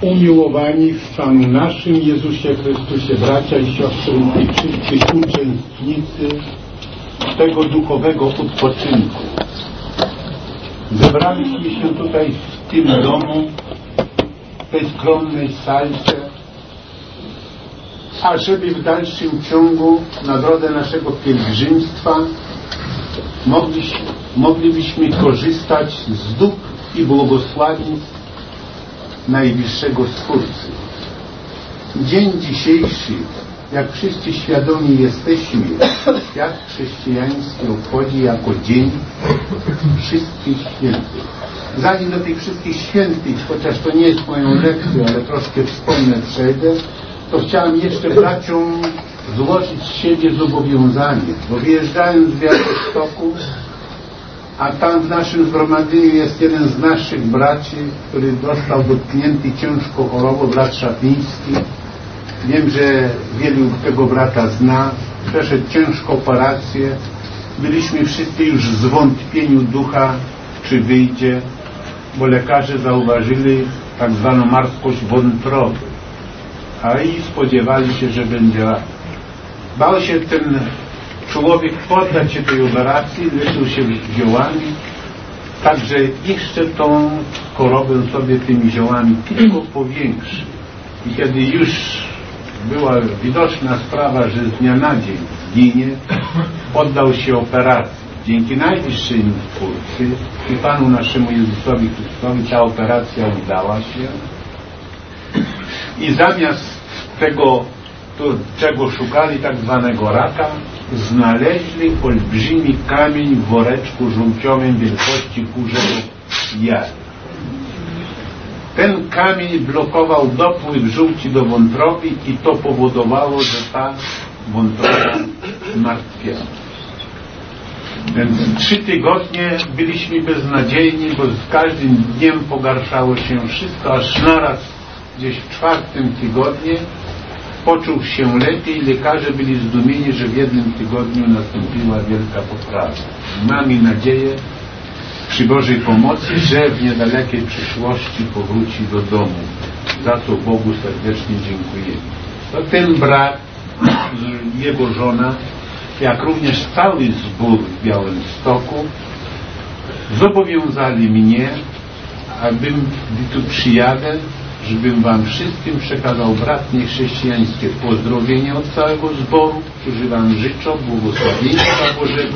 Umiłowani w Panu naszym Jezusie Chrystusie, bracia i siostry i wszyscy uczestnicy tego duchowego odpoczynku. Zebraliśmy się tutaj w tym domu, w tej skromnej salce, ażeby w dalszym ciągu na drodze naszego pielgrzymstwa moglibyśmy korzystać z dóbr i błogosławieństw Najwyższego Stwórcy. Dzień dzisiejszy, jak wszyscy świadomi jesteśmy, świat chrześcijański obchodzi jako Dzień Wszystkich Świętych. Zanim do tych Wszystkich Świętych, chociaż to nie jest moją lekcją, ale troszkę wspomnę, przejdę, to chciałem jeszcze braciom złożyć z siebie zobowiązanie, bo wyjeżdżając z Białegostoku, a tam w naszym zgromadzeniu jest jeden z naszych braci, który został dotknięty ciężko chorobą, brat Szapiński. Wiem, że wielu tego brata zna. Przeszedł ciężką operację. Byliśmy wszyscy już w zwątpieniu ducha, czy wyjdzie, bo lekarze zauważyli tak zwaną martwość wątroby. A i spodziewali się, że będzie rak. Bał się ten człowiek poddać się tej operacji, leczył się ziołami, także jeszcze tą chorobę sobie tymi ziołami tylko powiększy. I kiedy już była widoczna sprawa, że z dnia na dzień zginie, poddał się operacji. Dzięki Najwyższemu Stwórcy i Panu naszemu Jezusowi Chrystusowi ta operacja udała się i zamiast tego, czego szukali, tak zwanego raka, znaleźli olbrzymi kamień w woreczku żółciowym wielkości kurzego jaja. Ten kamień blokował dopływ żółci do wątroby i to powodowało, że ta wątroba zmartwiała. Więc 3 tygodnie byliśmy beznadziejni, bo z każdym dniem pogarszało się wszystko, aż naraz gdzieś w 4. tygodniu poczuł się lepiej. Lekarze byli zdumieni, że w 1 tygodniu nastąpiła wielka poprawa. Mamy nadzieję przy Bożej pomocy, że w niedalekiej przyszłości powróci do domu. Za co Bogu serdecznie dziękujemy. To ten brat, jego żona, jak również cały zbór w Białymstoku zobowiązali mnie, abym, gdy tu przyjadę, żebym wam wszystkim przekazał bratnie chrześcijańskie pozdrowienia od całego zboru, którzy wam życzą błogosławieństwa Bożego,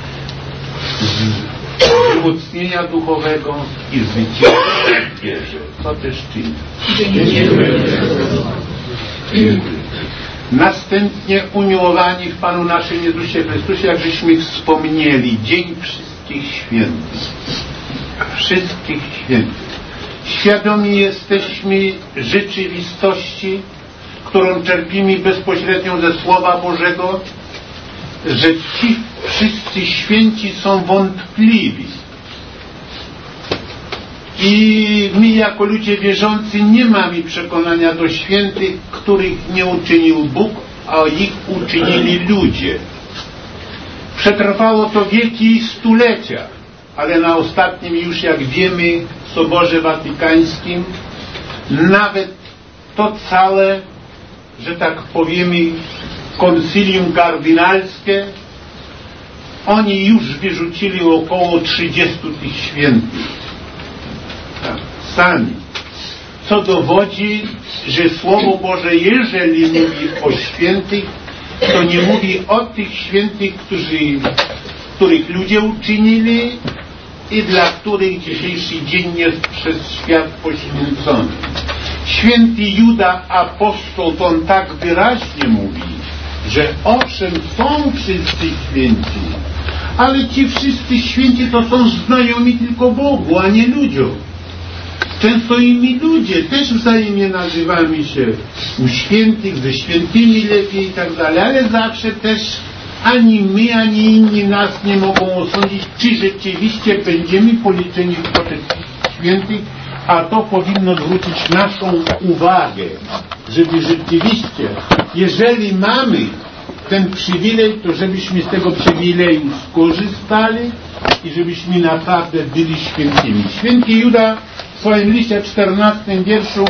wzmocnienia duchowego i zwycięstwa w wierze. Co też czyni. Następnie umiłowani w Panu naszym Jezusie Chrystusie, jak żeśmy wspomnieli, Dzień Wszystkich Świętych. Wszystkich Świętych. Świadomi jesteśmy rzeczywistości, którą czerpimy bezpośrednio ze Słowa Bożego, że ci wszyscy święci są wątpliwi. I my jako ludzie wierzący nie mamy przekonania do świętych, których nie uczynił Bóg, a ich uczynili ludzie. Przetrwało to wieki i stulecia, ale na ostatnim już, jak wiemy, w Soborze Watykańskim nawet to całe, że tak powiemy, konsylium kardynalskie, oni już wyrzucili około 30 tych świętych. Tak, sami. Co dowodzi, że Słowo Boże, jeżeli mówi o świętych, to nie mówi o tych świętych, których ludzie uczynili i dla których dzisiejszy dzień jest przez świat poświęcony. Święty Juda, apostoł, to on tak wyraźnie mówi, że owszem, są wszyscy święci, ale ci wszyscy święci to są znajomi tylko Bogu, a nie ludziom. Często i my ludzie też wzajemnie nazywamy się u świętych, ze świętymi lepiej i tak dalej, ale zawsze też ani my, ani inni nas nie mogą osądzić, czy rzeczywiście będziemy policzeni w poczet świętych, a to powinno zwrócić naszą uwagę, żeby rzeczywiście, jeżeli mamy ten przywilej, to żebyśmy z tego przywileju skorzystali i żebyśmy naprawdę byli świętymi. Święty Juda w swoim liście 14 wierszu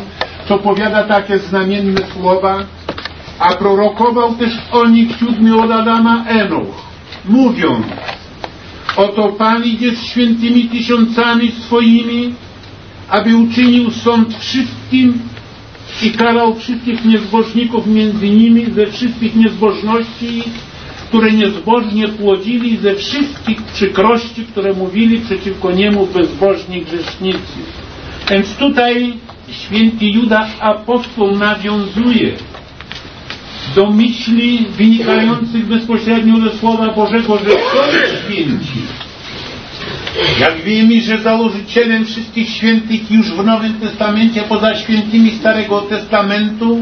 co powiada takie znamienne słowa, a prorokował też o nich 7 od Adama Enoch, mówiąc: oto Pan idzie z świętymi tysiącami swoimi, aby uczynił sąd wszystkim i karał wszystkich niezbożników między nimi ze wszystkich niezbożności, które niezbożnie płodzili, ze wszystkich przykrości, które mówili przeciwko niemu bezbożni grzesznicy. Więc tutaj święty Juda apostoł nawiązuje do myśli wynikających bezpośrednio ze Słowa Bożego, że są święci. Jak wiemy, że założycielem wszystkich świętych już w Nowym Testamencie, poza świętymi Starego Testamentu,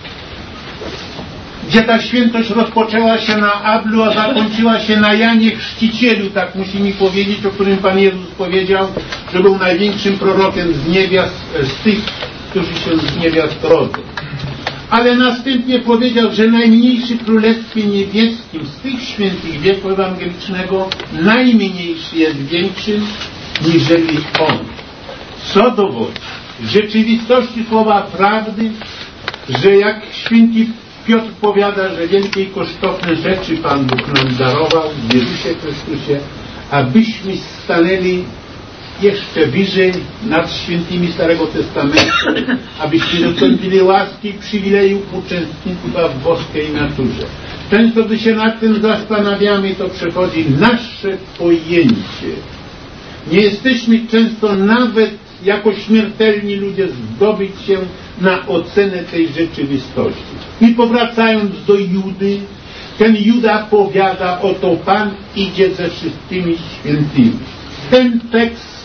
gdzie ta świętość rozpoczęła się na Ablu, a zakończyła się na Janie Chrzcicielu, tak musimy powiedzieć, o którym Pan Jezus powiedział, że był największym prorokiem z niewiast, z tych, którzy się z niewiast rodzą. Ale następnie powiedział, że najmniejszy w Królestwie Niebieskim z tych świętych wieku ewangelicznego najmniejszy jest większym niżeli on. Co dowodzi rzeczywistości słowa prawdy, że jak święty Piotr powiada, że wielkie i kosztowne rzeczy Pan Bóg nam darował w Jezusie Chrystusie, abyśmy stanęli jeszcze wyżej nad świętymi Starego Testamentu, abyśmy dostąpili łaski i przywilejów uczestnictwa w boskiej naturze. Często, gdy się nad tym zastanawiamy, to przechodzi nasze pojęcie. Nie jesteśmy często nawet jako śmiertelni ludzie zdobyć się na ocenę tej rzeczywistości. I powracając do Judy, ten Juda powiada, oto Pan idzie ze wszystkimi świętymi. Ten tekst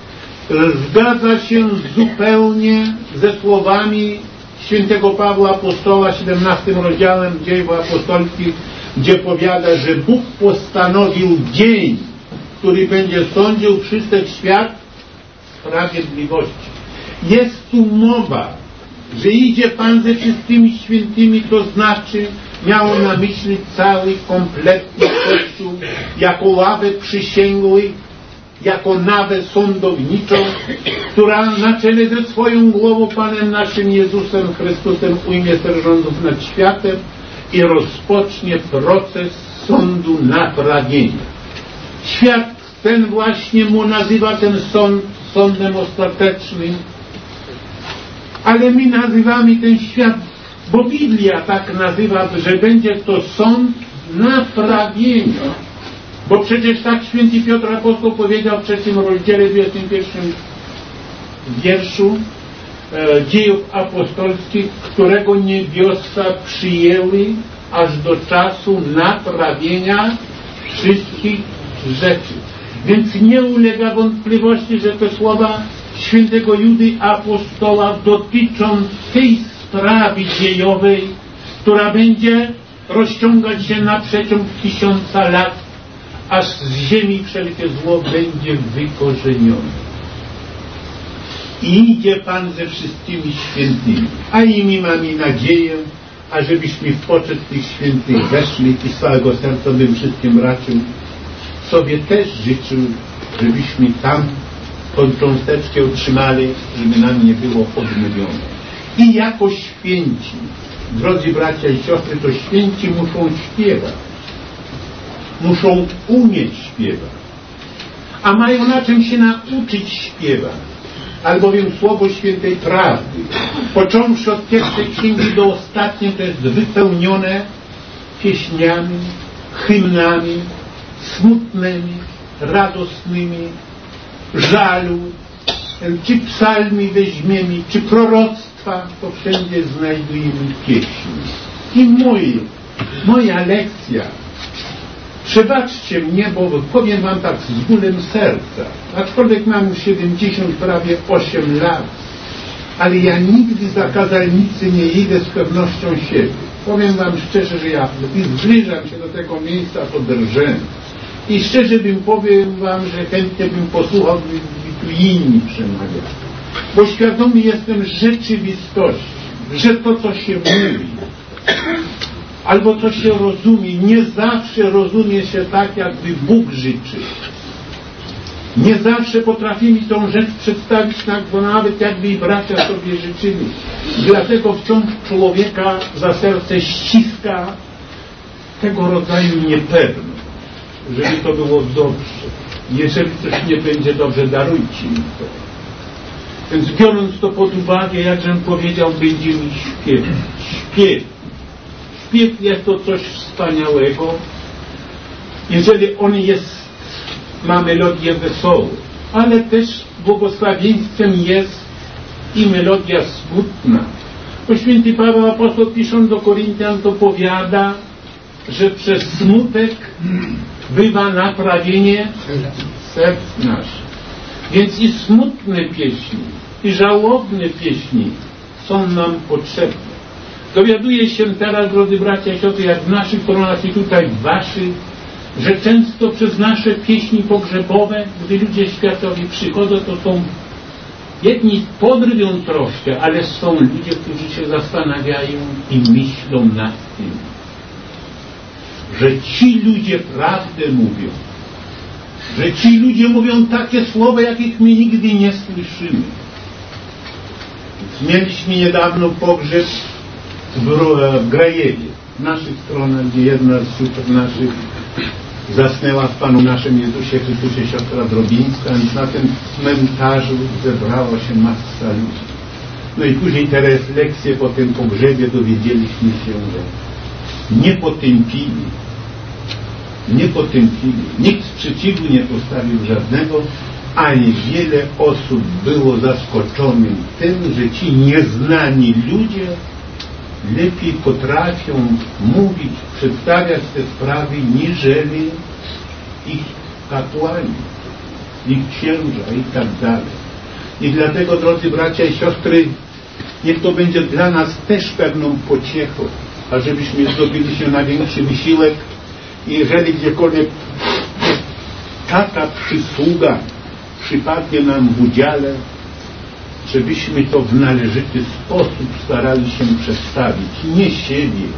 zgadza się zupełnie ze słowami świętego Pawła Apostoła, 17 rozdziałem Dziejów Apostolskich, gdzie powiada, że Bóg postanowił dzień, który będzie sądził wszystek świat sprawiedliwości. Jest tu mowa, że idzie Pan ze wszystkimi świętymi, to znaczy miało na myśli cały, kompletny Kościół, jako ławę przysięgłych, jako nawę sądowniczą, która na czele ze swoją głową Panem naszym Jezusem Chrystusem ujmie ster rządów nad światem i rozpocznie proces sądu naprawienia. Świat ten właśnie mu nazywa ten sąd sądem ostatecznym, ale my nazywamy ten świat, bo Biblia tak nazywa, że będzie to sąd naprawienia. Bo przecież tak święty Piotr Apostoł powiedział w 3 rozdziale, 21 wierszu Dziejów Apostolskich, którego niebiosa przyjęły aż do czasu naprawienia wszystkich rzeczy. Więc nie ulega wątpliwości, że te słowa świętego Judy Apostoła dotyczą tej sprawy dziejowej, która będzie rozciągać się na przeciąg 1000 lat, aż z ziemi wszelkie zło będzie wykorzenione. I idzie Pan ze wszystkimi świętymi, a i my mamy nadzieję, ażebyśmy w poczet tych świętych weszli i z całego serca bym wszystkim raczył, sobie też życzył, żebyśmy tam tą cząsteczkę otrzymali, żeby nam nie było odmówione. I jako święci, drodzy bracia i siostry, to święci muszą śpiewać. Muszą umieć śpiewać. A mają na czym się nauczyć śpiewać. Albowiem Słowo Świętej Prawdy, począwszy od pierwszej księgi do ostatniej, to jest wypełnione pieśniami, hymnami, smutnymi, radosnymi, żalu, czy psalmi weźmiemy, czy proroctwa, to wszędzie znajdujemy pieśni. I moja lekcja, przebaczcie mnie, bo powiem wam tak z bólem serca, aczkolwiek mam już 70, prawie 8 lat, ale ja nigdy za kazalnicy nie idę z pewnością siebie. Powiem wam szczerze, że ja zbliżam się do tego miejsca, to drżę. I szczerze powiem wam, że chętnie bym posłuchał, gdyby tu inni przemawiali. Bo świadomy jestem rzeczywistości, że to, co się mówi, albo co się rozumie, nie zawsze rozumie się tak, jakby Bóg życzył. Nie zawsze potrafimy tą rzecz przedstawić tak, bo nawet jakby i bracia sobie życzyli. Dlatego wciąż człowieka za serce ściska tego rodzaju niepewność, żeby to było dobrze. Jeżeli coś nie będzie dobrze, darujcie mi to. Więc biorąc to pod uwagę, jakżem powiedział, będziemy śpiewać. Śpiew jest to coś wspaniałego, jeżeli on ma melodię wesołą, ale też błogosławieństwem jest i melodia smutna. Bo święty Paweł Apostoł, pisząc do Koryntian, to powiada, że przez smutek bywa naprawienie serc naszych. Więc i smutne pieśni, i żałobne pieśni są nam potrzebne. Dowiaduję się teraz, drodzy bracia i siostry, jak w naszych koronach i tutaj w waszych, że często przez nasze pieśni pogrzebowe, gdy ludzie światowi przychodzą, to są jedni podrwią troszkę, ale są ludzie, którzy się zastanawiają i myślą nad tym, że ci ludzie prawdę mówią, że ci ludzie mówią takie słowa, jakich my nigdy nie słyszymy. Mieliśmy niedawno pogrzeb w Grajewie, w naszych stronach, gdzie jedna z sióstr naszych zasnęła w Panu naszym Jezusie Chrystusie, siostra Drobińska, więc na tym cmentarzu zebrała się masa ludzi. No i później te refleksje po tym pogrzebie dowiedzieliśmy się, że nie potępili, nikt sprzeciwu nie postawił żadnego, a wiele osób było zaskoczonych tym, że ci nieznani ludzie lepiej potrafią mówić, przedstawiać te sprawy, niżeli ich kapłani, ich księża i tak dalej. I dlatego, drodzy bracia i siostry, niech to będzie dla nas też pewną pociechą, ażebyśmy zdobyli się na większy wysiłek. I jeżeli gdziekolwiek taka przysługa przypadnie nam w udziale, żebyśmy to w należyty sposób starali się przedstawić, nie siebie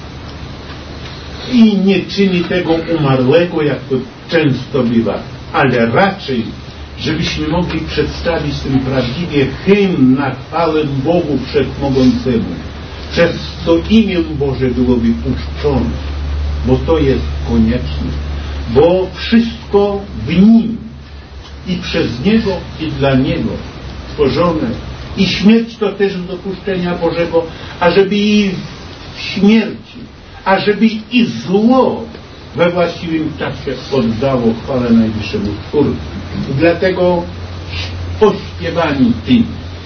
i nie czyni tego umarłego, jak to często bywa, ale raczej, żebyśmy mogli przedstawić ten prawdziwie hymn na chwałę Bogu Wszechmogącemu, przez to imię Boże byłoby uczczone, bo to jest konieczne, bo wszystko w Nim i przez Niego i dla Niego stworzone. I śmierć to też z dopuszczenia Bożego, ażeby i w śmierci, ażeby i zło we właściwym czasie oddało chwałę Najwyższemu Stwórcy. Dlatego pośpiewani tym.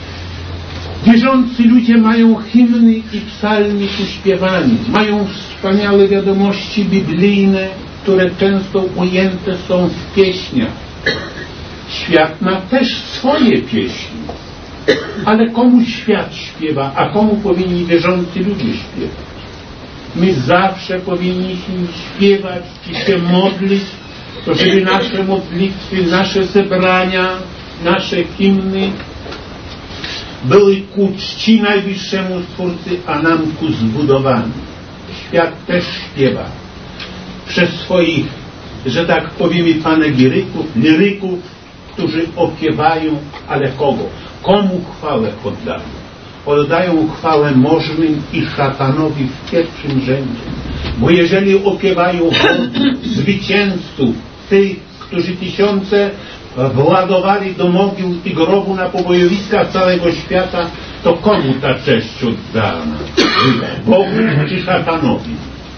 Wierzący ludzie mają hymny i psalmy uśpiewani, mają wspaniałe wiadomości biblijne, które często ujęte są w pieśniach. Świat ma też swoje pieśni, ale komu świat śpiewa, a komu powinni wierzący ludzie śpiewać? My zawsze powinniśmy śpiewać i się modlić, to żeby nasze modlitwy, nasze zebrania, nasze hymny były ku czci Najwyższemu Stwórcy, a nam ku zbudowaniu. Świat też śpiewa przez swoich, że tak powiemy, panegiryków, liryków, którzy opiewają, ale kogo? Komu chwałę oddają? Oddają chwałę możnym i szatanowi w pierwszym rzędzie. Bo jeżeli opiewają zwycięzców, tych, którzy tysiące władowali do mogił i grobu na pobojowiskach całego świata, to komu ta cześć oddana? Bogu czy szatanowi?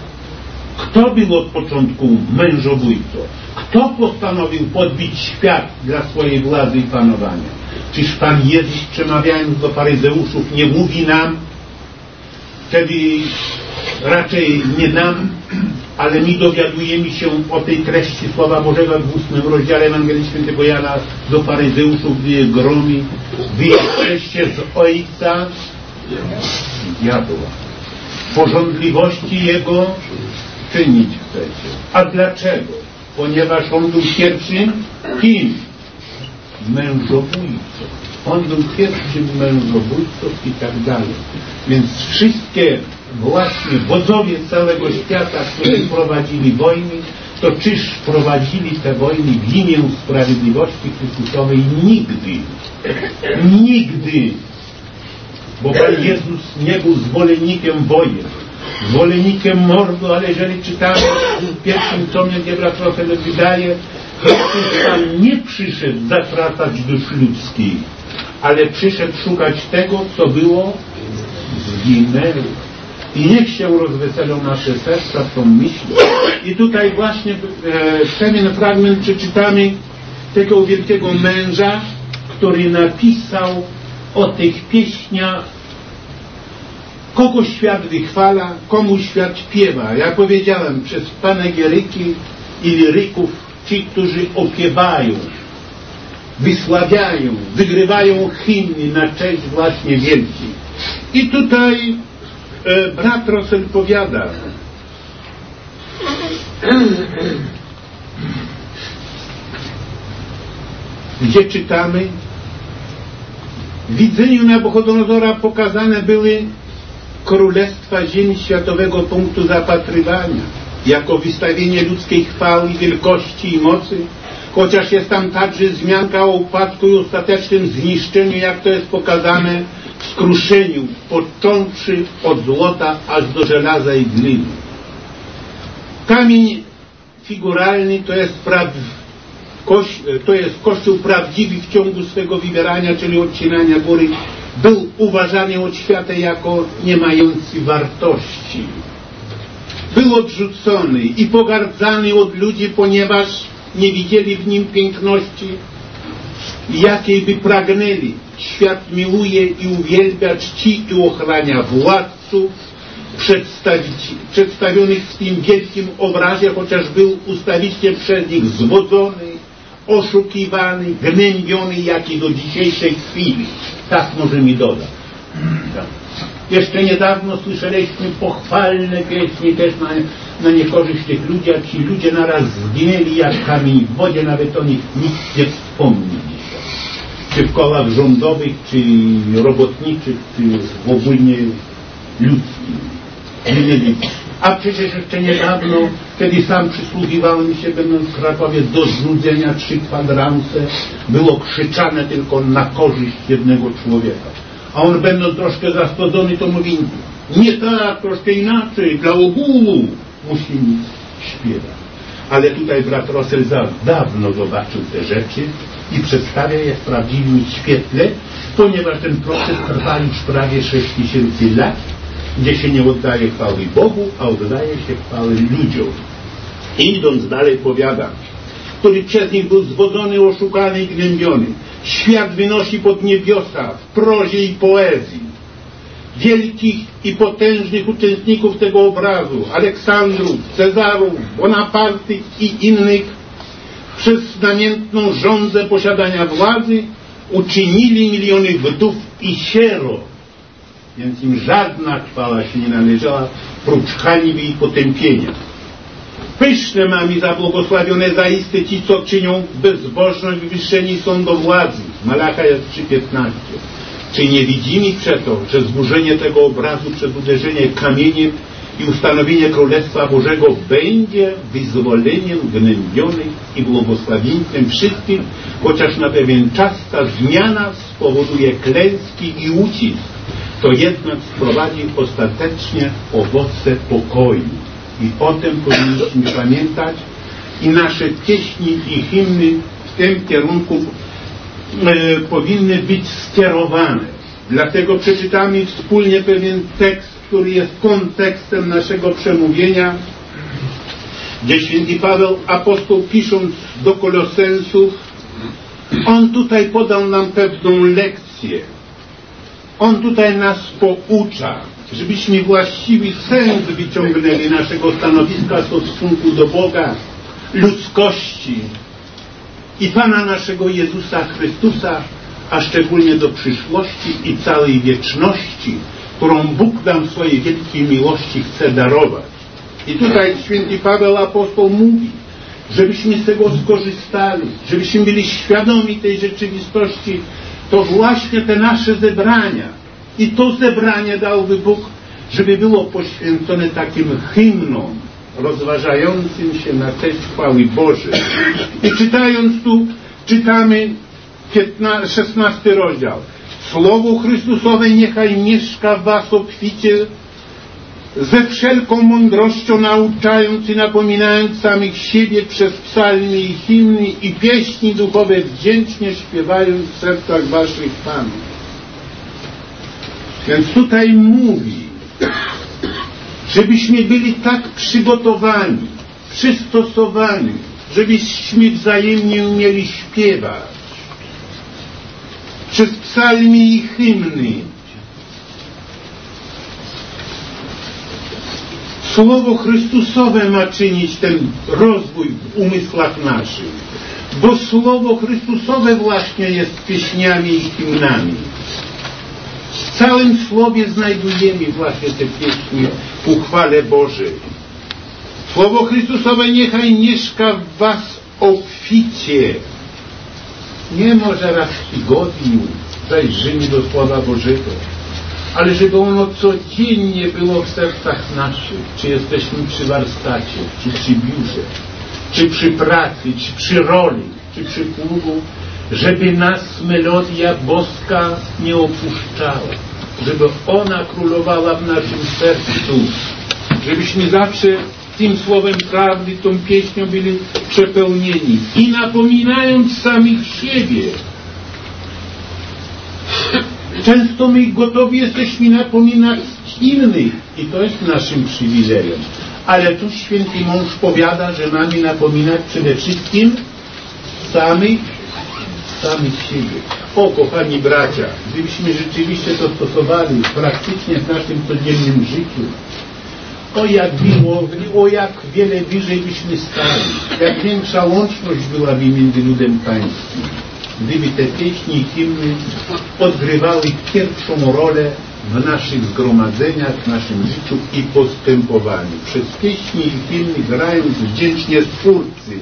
Kto był od początku mężobójcą? Kto postanowił podbić świat dla swojej władzy i panowania? Czyż Pan Jezus, przemawiając do faryzeuszów, nie mówi nam, wtedy raczej nie nam, ale my dowiadujemy się o tej treści Słowa Bożego w 8 rozdziale Ewangelii Świętego Jana do faryzeuszów, gdy je gromi: wy jesteście z ojca diabła. Porządliwości jego czynić chcecie. A dlaczego? Ponieważ on był pierwszym kim? Mężobójcą. On był pierwszym mężobójcą i tak dalej. Więc wszystkie właśnie wodzowie całego świata, którzy prowadzili wojny, to czyż prowadzili te wojny w imię sprawiedliwości Chrystusowej? Nigdy. Nigdy. Bo Pan Jezus nie był zwolennikiem wojen, zwolennikiem mordu, ale jeżeli czytamy w pierwszym tomie, gdzie brat Rosel wydaje, Chrystus tam nie przyszedł zatracać dusz ludzkich, ale przyszedł szukać tego, co było zginęło. I niech się rozweselą nasze serca tą myślą. I tutaj właśnie pewien fragment przeczytamy tego wielkiego męża, który napisał o tych pieśniach, kogo świat wychwala, komu świat śpiewa. Jak powiedziałem, przez panegieryki i liryków, ci, którzy opiewają, wysławiają, wygrywają hymny na cześć właśnie wielkich. I tutaj brat Rosel powiada, gdzie czytamy: w widzeniu Nabuchodonozora pokazane były królestwa ziemi światowego punktu zapatrywania, jako wystawienie ludzkiej chwały, wielkości i mocy, chociaż jest tam także wzmianka o upadku i ostatecznym zniszczeniu, jak to jest pokazane w skruszeniu, począwszy od złota aż do żelaza i gliny. Kamień figuralny to jest Kościół prawdziwy w ciągu swego wybierania, czyli odcinania góry, był uważany od świata jako nie mający wartości. Był odrzucony i pogardzany od ludzi, ponieważ nie widzieli w nim piękności, jakiej by pragnęli. Świat miłuje i uwielbia, czci i ochrania władców przedstawionych w tym wielkim obrazie, chociaż był ustawicznie przez nich zwodzony, oszukiwany, gnębiony, jak i do dzisiejszej chwili. Tak możemy dodać. Jeszcze niedawno słyszeliśmy pochwalne pieśni też na niekorzyść tych ludzi, a ci ludzie naraz zginęli jak kamień w wodzie, nawet o nich nikt nie wspomni dzisiaj. Czy w kołach rządowych, czy robotniczych, czy w ogólnie ludzkim. A przecież jeszcze niedawno, kiedy sam przysługiwałem się, będąc w Krakowie, do znudzenia 3 kwadranse, było krzyczane tylko na korzyść jednego człowieka. A on, będąc troszkę zasłodzony, to mówi: nie tak, troszkę inaczej, dla ogółu musimy śpiewać. Ale tutaj brat Rosel za dawno zobaczył te rzeczy i przedstawia je w prawdziwym świetle, ponieważ ten proces trwa już prawie 6000 lat, gdzie się nie oddaje chwały Bogu, a oddaje się chwały ludziom. I idąc dalej powiada, który przez nich był zwodzony, oszukany i gnębiony. Świat wynosi pod niebiosa w prozie i poezji wielkich i potężnych uczestników tego obrazu, Aleksandrów, Cezarów, Bonapartych i innych, przez namiętną żądzę posiadania władzy uczynili miliony wdów i sierot. Więc im żadna chwała się nie należała, prócz hańby i potępienia. Pyszne mamy zabłogosławione zaiste ci, co czynią bezbożność, wywyższeni są do władzy. Malacha jest 3:15. Czy nie widzimy przeto, że zburzenie tego obrazu przez uderzenie kamieniem i ustanowienie Królestwa Bożego będzie wyzwoleniem gnębionych i błogosławieństwem wszystkich, chociaż na pewien czas ta zmiana spowoduje klęski i ucisk, to jednak sprowadzi ostatecznie owoce pokoju. I o tym powinniśmy pamiętać i nasze pieśni i hymny w tym kierunku powinny być skierowane. Dlatego przeczytamy wspólnie pewien tekst, który jest kontekstem naszego przemówienia, gdzie święty Paweł apostoł, pisząc do Kolosensów, on tutaj podał nam pewną lekcję. On tutaj nas poucza, żebyśmy właściwy sens wyciągnęli naszego stanowiska w stosunku do Boga, ludzkości i Pana naszego Jezusa Chrystusa, a szczególnie do przyszłości i całej wieczności, którą Bóg nam w swojej wielkiej miłości chce darować. I tutaj święty Paweł apostoł mówi, żebyśmy z tego skorzystali, żebyśmy byli świadomi tej rzeczywistości. To właśnie te nasze zebrania i to zebranie dałby Bóg, żeby było poświęcone takim hymnom rozważającym się na teść chwały Bożej. I czytając tu, czytamy 16 rozdział. Słowo Chrystusowe niechaj mieszka w was obficie, ze wszelką mądrością nauczając i napominając samych siebie przez psalmy i hymny i pieśni duchowe, wdzięcznie śpiewając w sercach waszych Panu. Więc tutaj mówi, żebyśmy byli tak przygotowani, przystosowani, żebyśmy wzajemnie umieli śpiewać przez psalmy i hymny. Słowo Chrystusowe ma czynić ten rozwój w umysłach naszych, bo Słowo Chrystusowe właśnie jest pieśniami i hymnami. W całym Słowie znajdujemy właśnie te pieśni ku chwale Bożej. Słowo Chrystusowe niechaj mieszka w was obficie. Nie może raz w tygodniu zajrzymy do Słowa Bożego, ale żeby ono codziennie było w sercach naszych, czy jesteśmy przy warsztacie, czy przy biurze, czy przy pracy, czy przy roli, czy przy pługu, żeby nas melodia boska nie opuszczała, żeby ona królowała w naszym sercu, żebyśmy zawsze tym słowem prawdy, tą pieśnią byli przepełnieni i napominając samych siebie. Często my gotowi jesteśmy napominać innych i to jest naszym przywilejem. Ale tu święty mąż powiada, że mamy napominać przede wszystkim samych siebie. O, kochani bracia, gdybyśmy rzeczywiście to stosowali praktycznie w naszym codziennym życiu, o jak wiele wyżej byśmy stali, jak większa łączność byłaby między ludem pańskim, gdyby te pieśni i hymny odgrywały pierwszą rolę w naszych zgromadzeniach, w naszym życiu i postępowaniu. Przez pieśni i hymny grając wdzięcznie Twórcy,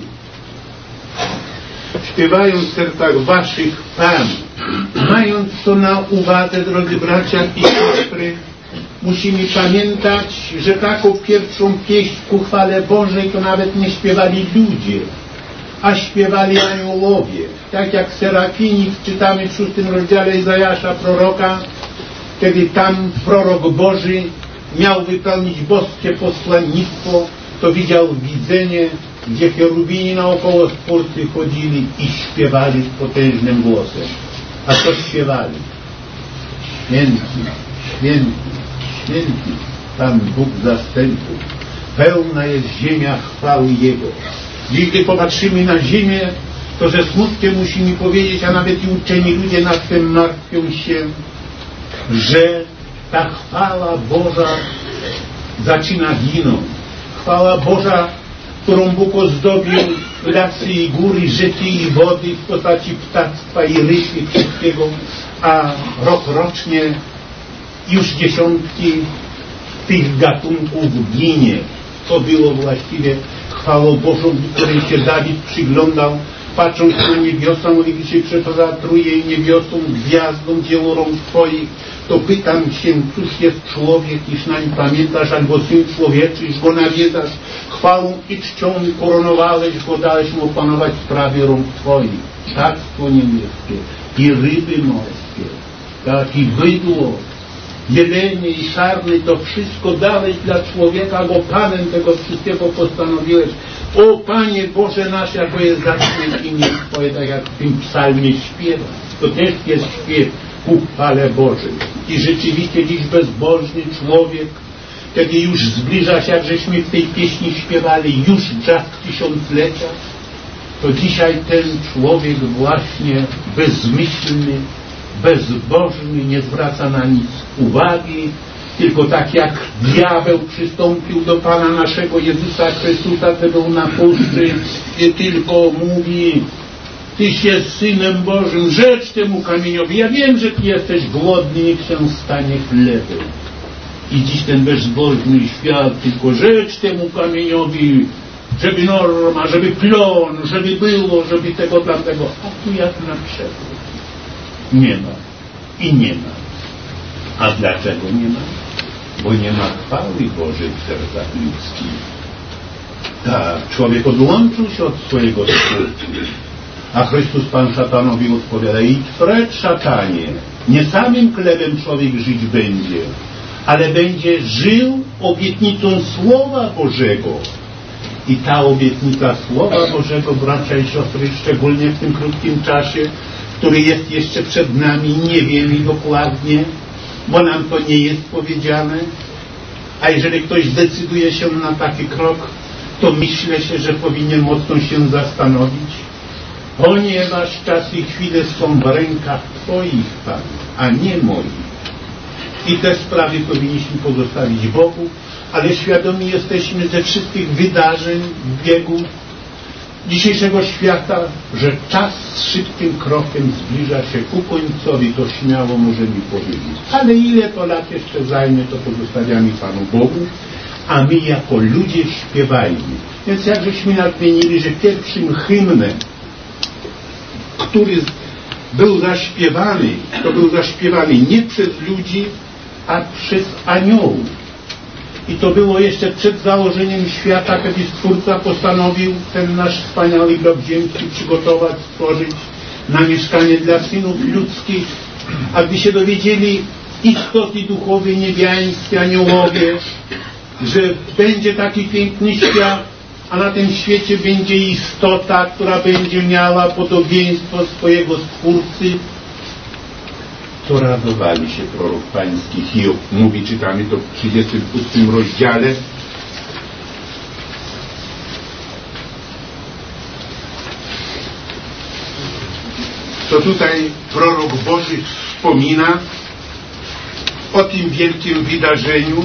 śpiewając w sercach waszych Pan, mając to na uwadze, drodzy bracia i siostry, musimy pamiętać, że taką pierwszą pieśń ku chwale Bożej to nawet nie śpiewali ludzie, a śpiewali aniołowie. Tak jak Serafini czytamy w 6 rozdziale Izajasza proroka, kiedy tam prorok Boży miał wypełnić boskie posłannictwo, to widział widzenie, gdzie cherubini naokoło Stwórcy chodzili i śpiewali z potężnym głosem. A co śpiewali? Święty, święty, święty, Pan Bóg zastępów. Pełna jest ziemia chwały Jego. Dziś, gdy popatrzymy na ziemię, to ze smutkiem musimy powiedzieć, a nawet i uczeni ludzie nad tym martwią się, że ta chwała Boża zaczyna ginąć. Chwała Boża, którą Bóg ozdobił lasy i góry, rzeki i wody w postaci ptactwa i ryb i wszystkiego, a rokrocznie już dziesiątki tych gatunków ginie. To było właściwie chwałą Bożą, której się Dawid przyglądał, patrząc na niebiosa, mówi, gdy się przepatruje niebiosą, gwiazdą dzieło rąk Twoich, to pytam się, cóż jest człowiek, iż nań pamiętasz, albo syn człowieczy, iż go nawiedzasz, chwałą i czcią koronowałeś go, dałeś mu opanować sprawy rąk Twoich. Ptactwo niebieskie i ryby morskie, tak i bydło, jelenie i sarny, to wszystko dałeś dla człowieka, bo Panem tego wszystkiego postanowiłeś. O Panie Boże nasz, jako jest zacne imię Twoje, tak jak w tym psalmie śpiewa. To też jest śpiew ku chwale Bożej. I rzeczywiście dziś bezbożny człowiek, kiedy już zbliża się, jak żeśmy w tej pieśni śpiewali, już czas tysiąclecia, to dzisiaj ten człowiek właśnie bezmyślny, bezbożny, nie zwraca na nic uwagi, tylko tak jak diabeł przystąpił do Pana naszego Jezusa Chrystusa, gdy był na puszczy i tylko mówi: Tyś jest Synem Bożym, rzecz temu kamieniowi. Ja wiem, że Ty jesteś głodny, niech się stanie chlebem. I dziś ten bezbożny świat tylko rzecz temu kamieniowi, żeby norma, żeby plon, żeby było, żeby tego, tamtego. A tu jak na przykład. Nie ma. I nie ma. A dlaczego nie ma? Bo nie ma chwały Bożej w sercach ludzkich. Tak, człowiek odłączył się od swojego Stwórcy. A Chrystus Pan szatanowi odpowiada: idź precz, szatanie. Nie samym chlebem człowiek żyć będzie, ale będzie żył obietnicą Słowa Bożego. I ta obietnica Słowa Bożego, bracia i siostry, szczególnie w tym krótkim czasie, który jest jeszcze przed nami, nie wiemy dokładnie, bo nam to nie jest powiedziane. A jeżeli ktoś zdecyduje się na taki krok, to myślę się, że powinien mocno się zastanowić, ponieważ czas i chwile są w rękach Twoich, Panie, a nie moich. I te sprawy powinniśmy pozostawić Bogu, ale świadomi jesteśmy ze wszystkich wydarzeń w biegu dzisiejszego świata, że czas z szybkim krokiem zbliża się ku końcowi, to śmiało możemy powiedzieć. Ale ile to lat jeszcze zajmie, to pozostawiamy Panu Bogu, a my jako ludzie śpiewajmy. Więc jak żeśmy nadmienili, że pierwszym hymnem, który był zaśpiewany, to był zaśpiewany nie przez ludzi, a przez aniołów. I to było jeszcze przed założeniem świata, kiedy Stwórca postanowił ten nasz wspaniały glob ziemski przygotować, stworzyć na mieszkanie dla synów ludzkich. A gdy się dowiedzieli istoty duchowe, niebiańskie, aniołowie, że będzie taki piękny świat, a na tym świecie będzie istota, która będzie miała podobieństwo swojego Stwórcy, to radowali się prorok pański Hiob. Mówi, czytamy to w 36 rozdziale. To tutaj prorok Boży wspomina o tym wielkim wydarzeniu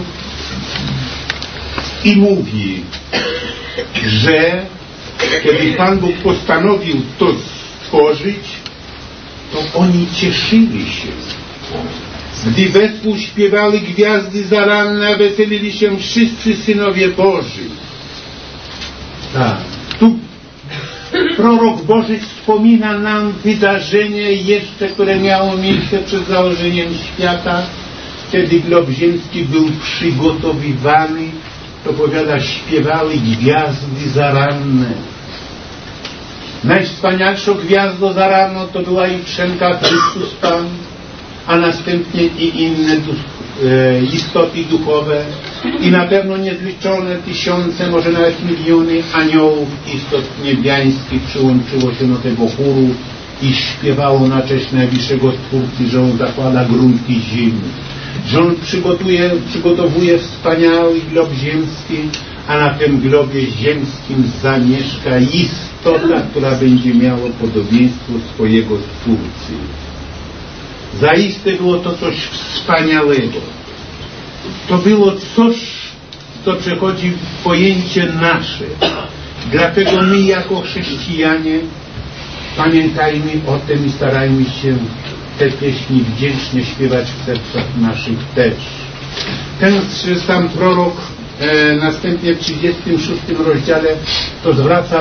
i mówi, że kiedy Pan Bóg postanowił to stworzyć, to oni cieszyli się. Gdy wespół śpiewały gwiazdy zaranne, weselili się wszyscy synowie Boży. Tak. Tu prorok Boży wspomina nam wydarzenie jeszcze, które miało miejsce przed założeniem świata, kiedy glob ziemski był przygotowywany. To powiada, śpiewały gwiazdy zaranne. Najwspanialszą gwiazdą zarano to była jutrzenka Chrystus Pan, a następnie i inne istoty duchowe i na pewno niezliczone tysiące, może nawet miliony aniołów, istot niebiańskich przyłączyło się do tego chóru i śpiewało na cześć najwyższego Stwórcy, że On zakłada grunty ziemi, że On przygotowuje wspaniały glob ziemski, a na tym globie ziemskim zamieszka istota, która będzie miała podobieństwo swojego Stwórcy. Zaiste było to coś wspaniałego. To było coś, co przechodzi w pojęcie nasze. Dlatego my jako chrześcijanie pamiętajmy o tym i starajmy się te pieśni wdzięcznie śpiewać w sercach naszych też. Ten sam prorok następnie w 36 rozdziale to zwraca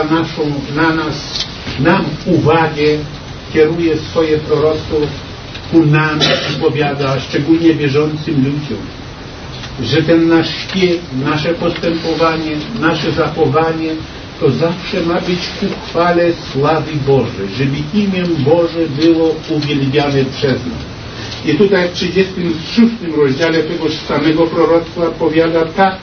nam uwagę, kieruje swoje proroctwo ku nam i powiada, szczególnie wierzącym ludziom, że ten nasz śpiew, nasze postępowanie, nasze zachowanie to zawsze ma być ku chwale sławy Bożej, żeby imię Boże było uwielbiane przez nas. I tutaj w 36 rozdziale tegoż samego proroctwa powiada tak.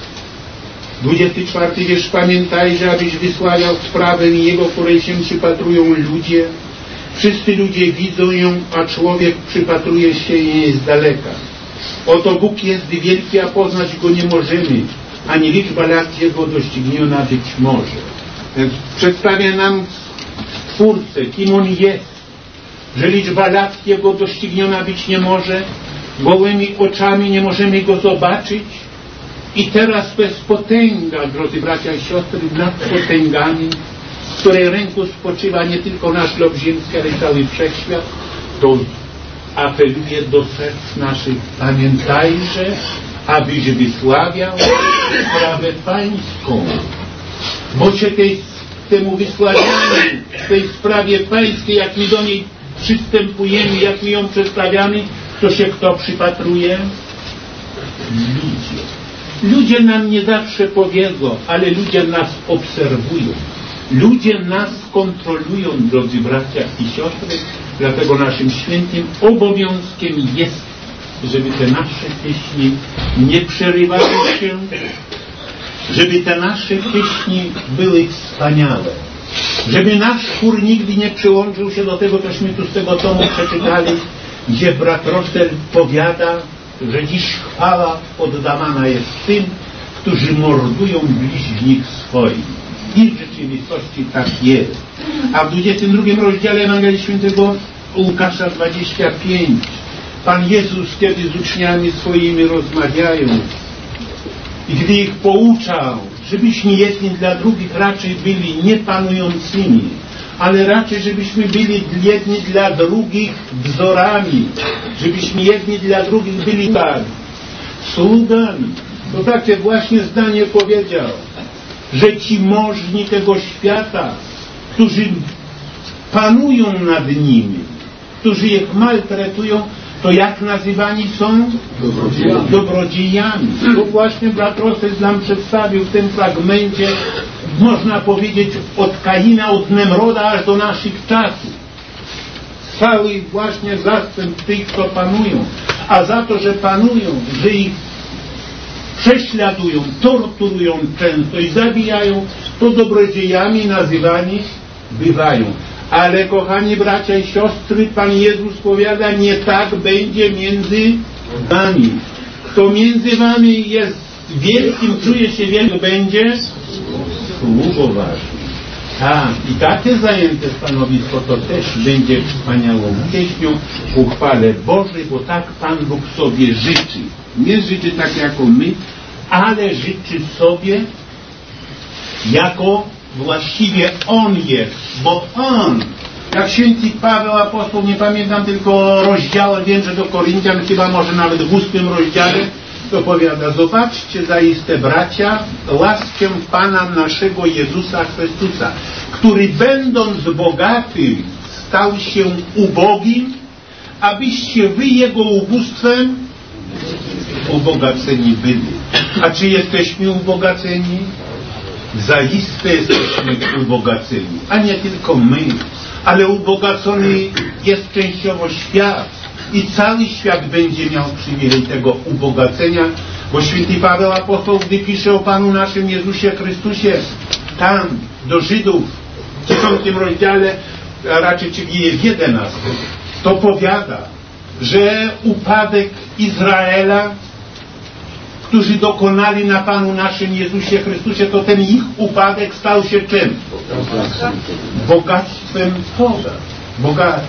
24 wiersz: pamiętajże, abyś wysławiał sprawę Jego, której się przypatrują ludzie. Wszyscy ludzie widzą ją, a człowiek przypatruje się jej z daleka. Oto Bóg jest wielki, a poznać Go nie możemy, ani liczba lat Jego dościgniona być może. Więc przedstawia nam Stwórcę, kim On jest, że liczba lat Jego dościgniona być nie może, gołymi oczami nie możemy Go zobaczyć. I teraz to jest potęga, drodzy bracia i siostry, nad potęgami, w której ręku spoczywa nie tylko nasz glob ziemski, ale cały wszechświat. To apeluje do serc naszych: pamiętajże, abyś wysławiał sprawę pańską. Bo się temu wysławianiu, tej sprawie pańskiej, jak my do niej przystępujemy, jak my ją przedstawiamy, to się kto przypatruje? Ludzie. Ludzie nam nie zawsze powiedzą, ale ludzie nas obserwują. Ludzie nas kontrolują, drodzy bracia i siostry, dlatego naszym świętym obowiązkiem jest, żeby te nasze pieśni nie przerywały się, żeby te nasze pieśni były wspaniałe, żeby nasz chór nigdy nie przyłączył się do tego, cośmy tu z tego tomu przeczytali, gdzie brat Rostel powiada, że dziś chwała oddawana jest tym, którzy mordują bliźnich swoich. I w rzeczywistości tak jest. A w 22 rozdziale Ewangelii Świętego Łukasza 25 Pan Jezus, kiedy z uczniami swoimi rozmawiając i gdy ich pouczał, żebyśmy jedni dla drugich raczej byli nie panującymi, ale raczej żebyśmy byli jedni dla drugich wzorami, żebyśmy jedni dla drugich byli sługami. To takie właśnie zdanie powiedział, że ci możni tego świata, którzy panują nad nimi, którzy ich maltretują, to jak nazywani są? Dobrodziejami. To właśnie brat Rostel nam przedstawił w tym fragmencie, można powiedzieć, od Kaina, od Nemroda aż do naszych czasów. Cały właśnie zastęp tych, co panują. A za to, że panują, że ich prześladują, torturują często i zabijają, to dobrodziejami nazywani bywają. Ale kochani bracia i siostry, Pan Jezus powiada, nie tak będzie między wami. Kto między wami jest wielkim, czuje się wielkim, będzie sługą waszym. Tak, i takie zajęte stanowisko to też będzie wspaniałą pieśnią ku chwale Bożej, bo tak Pan Bóg sobie życzy. Nie życzy tak jako my, ale życzy sobie jako właściwie On jest, bo On, jak święty Paweł apostoł, nie pamiętam tylko rozdziału, wiem, że do Koryntian, chyba może nawet w 8 rozdziale, to powiada, zobaczcie zaiste bracia, łaskę Pana naszego Jezusa Chrystusa, który będąc bogatym stał się ubogim, abyście wy Jego ubóstwem ubogaceni byli. A czy jesteśmy ubogaceni? Zaiste jesteśmy ubogaceni, a nie tylko my, ale ubogacony jest częściowo świat i cały świat będzie miał przywilej tego ubogacenia, bo święty Paweł apostoł, gdy pisze o Panu naszym Jezusie Chrystusie, tam do Żydów w 10 rozdziale, a raczej czyli w 11, to powiada, że upadek Izraela, którzy dokonali na Panu naszym Jezusie Chrystusie, to ten ich upadek stał się czym? Bogactwem Boga.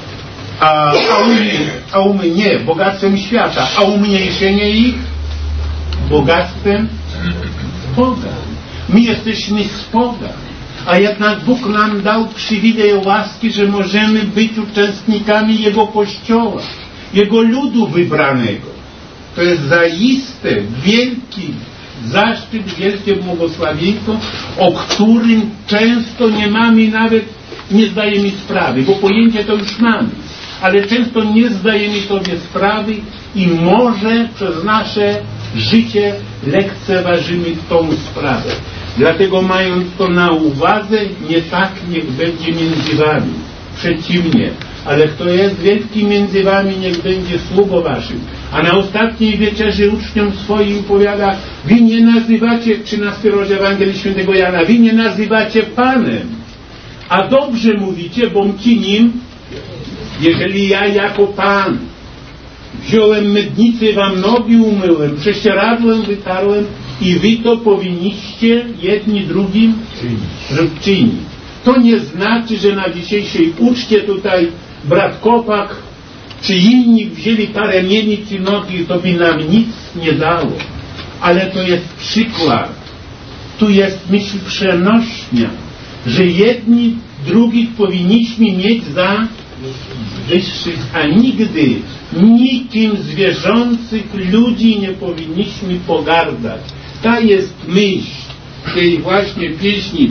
A u mnie nie, bogactwem świata, a umniejszenie ich bogactwem Boga. My jesteśmy z Boga, a jednak Bóg nam dał przywilej łaski, że możemy być uczestnikami Jego Kościoła, Jego ludu wybranego. To jest zaiste wielki zaszczyt, wielkie błogosławieństwo, o którym często nie mamy nawet, nie zdajemy sprawy, bo pojęcie to już mamy, ale często nie zdajemy sobie sprawy i może przez nasze życie lekceważymy tą sprawę. Dlatego mając to na uwadze, nie tak niech będzie między wami. Przeciwnie, ale kto jest wielki między wami, niech będzie sługą waszym. A na ostatniej wieczerzy uczniom swoim powiada, wy nie nazywacie, 13 rozdział Ewangelii Świętego Jana, wy nie nazywacie Panem, a dobrze mówicie, bom ci nim, jeżeli ja jako Pan wziąłem mydnicę, wam nogi umyłem, prześcieradłem wytarłem i wy to powinniście jedni drugim czynić. To nie znaczy, że na dzisiejszej uczcie tutaj brat Kopak czy inni wzięli parę mienic i nogi, to by nam nic nie dało. Ale to jest przykład. Tu jest myśl przenośnia, że jedni drugich powinniśmy mieć za wyższych, a nigdy nikim z wierzących ludzi nie powinniśmy pogardać. Ta jest myśl tej właśnie pieśni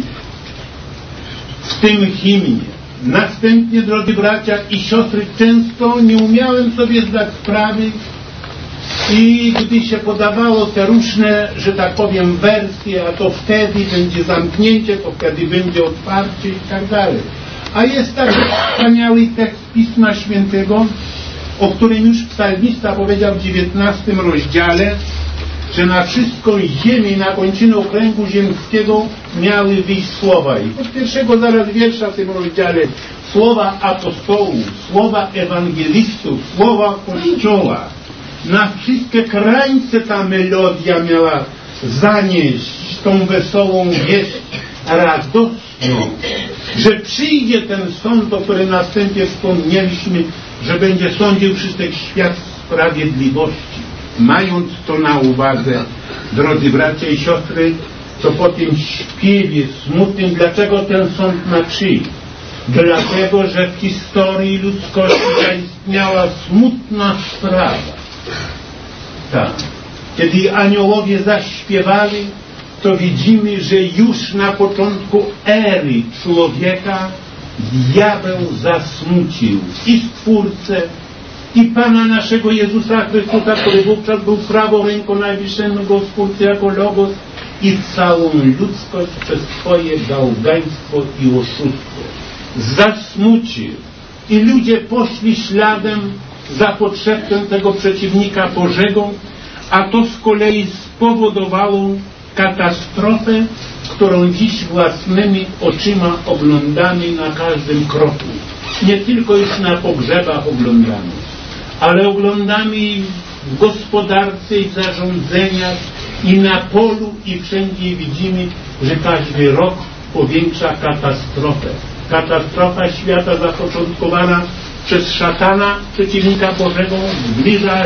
w tym hymnie. Następnie, drodzy bracia i siostry, często nie umiałem sobie zdać sprawy I gdy się podawało te różne, że tak powiem, wersje, a to wtedy będzie zamknięcie, to wtedy będzie otwarcie i tak dalej. A jest taki wspaniały tekst Pisma Świętego, o którym już psalmista powiedział w 19 rozdziale, że na wszystką ziemię, na kończynę okręgu ziemskiego miały wyjść słowa. I od pierwszego zaraz wiersza w tym rozdziale słowa apostołów, słowa ewangelistów, słowa Kościoła. Na wszystkie krańce ta melodia miała zanieść tą wesołą wieść radosną, że przyjdzie ten sąd, o którym na wstępie wspomnieliśmy, że będzie sądził wszystek świat sprawiedliwości. Mając to na uwadze, drodzy bracia i siostry, to po tym śpiewie smutnym, dlaczego ten sąd ma przyjść? Dlatego, że w historii ludzkości zaistniała smutna sprawa. Tak. Kiedy aniołowie zaśpiewali, to widzimy, że już na początku ery człowieka diabeł zasmucił i Stwórcę, i Pana naszego Jezusa Chrystusa, który wówczas był prawą ręką Najwyższego Stwórcy jako Logos, i całą ludzkość przez swoje gałgaństwo i oszustwo. Zasmucił. I ludzie poszli śladem za podszeptem tego przeciwnika Bożego, a to z kolei spowodowało katastrofę, którą dziś własnymi oczyma oglądamy na każdym kroku. Nie tylko już na pogrzebach oglądamy, ale oglądamy w gospodarce i zarządzeniach, i na polu, i wszędzie widzimy, że każdy rok powiększa katastrofę. Katastrofa świata zapoczątkowana przez szatana, przeciwnika Bożego, zbliża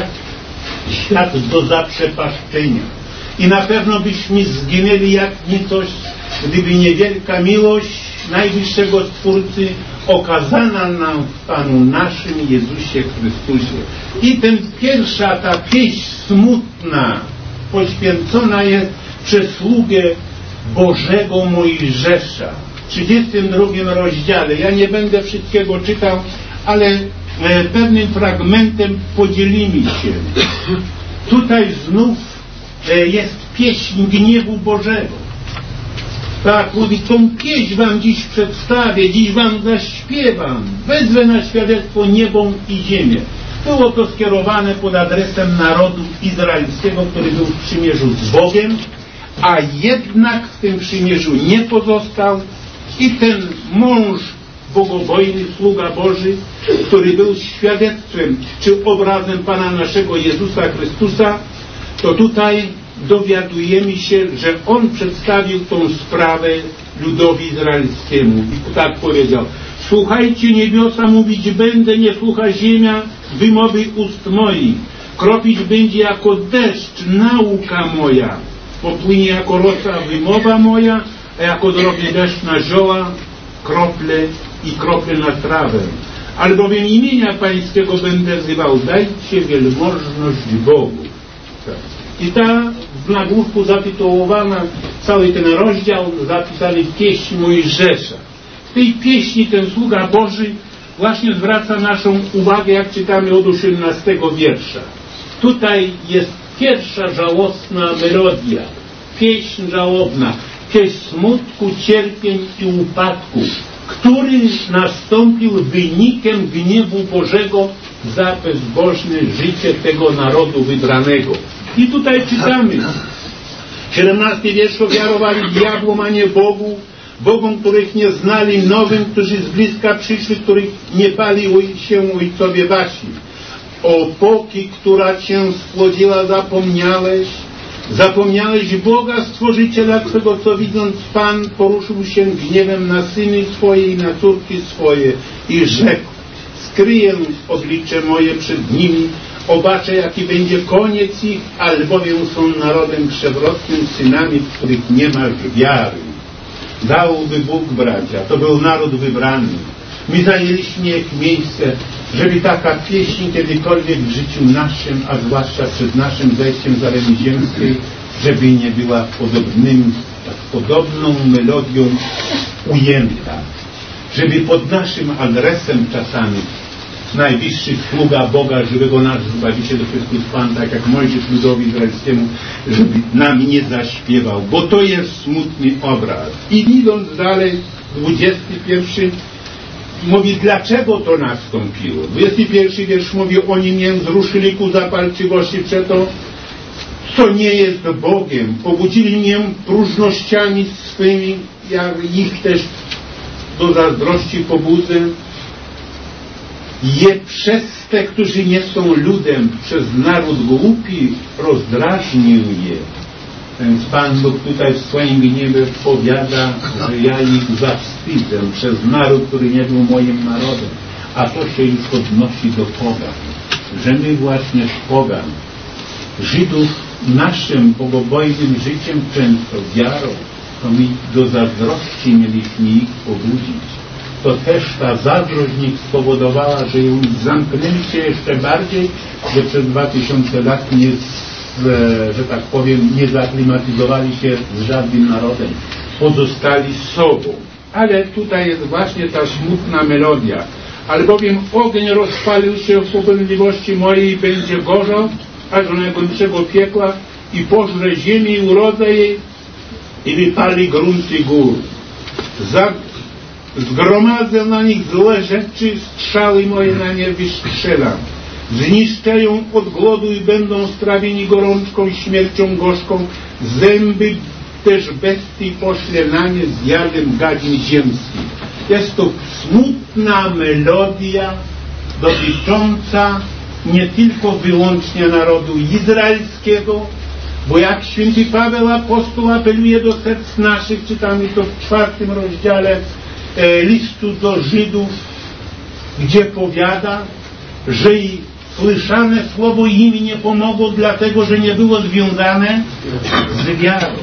świat do zaprzepaszczenia. I na pewno byśmy zginęli jak nicość, gdyby niewielka miłość Najwyższego Stwórcy okazana nam w Panu naszym Jezusie Chrystusie. I pierwsza ta pieśń smutna poświęcona jest przesługę Bożego Mojżesza w 32 rozdziale. Ja nie będę wszystkiego czytał, ale pewnym fragmentem podzielimy się. Tutaj znów jest pieśń gniewu Bożego. Tak, mówi, tą pieśń wam dziś przedstawię, dziś wam zaśpiewam, wezwę na świadectwo niebą i ziemię. Było to skierowane pod adresem narodu izraelskiego, który był w przymierzu z Bogiem, a jednak w tym przymierzu nie pozostał i ten mąż bogobojny, sługa Boży, który był świadectwem czy obrazem Pana naszego Jezusa Chrystusa, to tutaj dowiadujemy się, że on przedstawił tą sprawę ludowi izraelskiemu. I tak powiedział: słuchajcie niebiosa, mówić będę, nie słucha ziemia wymowy ust moich. Kropić będzie jako deszcz nauka moja. Popłynie jako rosa wymowa moja, a jako drobny deszcz na zioła, krople i krople na trawę. Albowiem imienia Pańskiego będę wzywał, dajcie wielmożność Bogu. Tak. I ta w nagłówku zatytułowana, cały ten rozdział zapisali pieśń Mojżesza. W tej pieśni ten sługa Boży właśnie zwraca naszą uwagę, jak czytamy od 18 wiersza. Tutaj jest pierwsza żałosna melodia, pieśń żałobna, pieśń smutku, cierpień i upadku, który nastąpił wynikiem gniewu Bożego za bezbożne życie tego narodu wybranego. I tutaj czytamy, 17 wiersz: ofiarowali diabłom, a nie Bogu, bogom, których nie znali, nowym, którzy z bliska przyszli, których nie bali się ojcowie wasi. Opoki, która cię spłodziła, zapomniałeś Boga, Stworzyciela twego, co widząc Pan poruszył się gniewem na syny swoje i na córki swoje i rzekł: skryję oblicze moje przed nimi, obaczę, jaki będzie koniec ich, albowiem są narodem przewrotnym, synami, w których nie masz wiary. Dałby Bóg, bracia, to był naród wybrany. My zajęliśmy ich miejsce, żeby taka pieśń kiedykolwiek w życiu naszym, a zwłaszcza przed naszym zejściem z areny ziemskiej, żeby nie była podobną melodią ujęta. Żeby pod naszym adresem czasami najwyższy sługa Boga żywego, nasz Zbawiciel Chrystus Pan, tak jak Mojżesz ludowi izraelskiemu, żeby nam nie zaśpiewał, bo to jest smutny obraz. I idąc dalej, 21 mówi, dlaczego to nastąpiło. 21 wiersz mówi, oni mię wzruszyli ku zapalczywości przeto, co nie jest Bogiem. Pobudzili mnie próżnościami swymi, jak ich też do zazdrości pobudzę. Je przez te, którzy nie są ludem, przez naród głupi rozdrażnił je. Więc Pan Bóg tutaj w swoim gniewie powiada, że ja ich zawstydzę przez naród, który nie był moim narodem. A to się już odnosi do pogan. Że my właśnie z pogan, Żydów naszym bogobojnym życiem często, wiarą, to my do zazdrości mieliśmy ich pobudzić. To też ta zazdrość ich spowodowała, że ją zamknęli się jeszcze bardziej, że przez 2000 lat nie, że tak powiem, nie zaklimatyzowali się z żadnym narodem. Pozostali sobą. Ale tutaj jest właśnie ta smutna melodia. Albowiem ogień rozpalił się w pobędliwości mojej i będzie gorzał, aż do najgłębszego piekła i pożre ziemię i urodzę jej i wypali grunty gór. Zgromadzę na nich złe rzeczy, strzały moje na nie wystrzelam. Zniszczę ją od głodu i będą strawieni gorączką i śmiercią gorzką. Zęby też bestii pośle na nie z jadem gadzin ziemskich. Jest to smutna melodia dotycząca nie tylko wyłącznie narodu izraelskiego, bo jak święty Paweł apostoł apeluje do serc naszych, czytamy to w 4 rozdziale listu do Żydów, gdzie powiada, że i słyszane słowo im nie pomogło, dlatego że nie było związane z wiarą.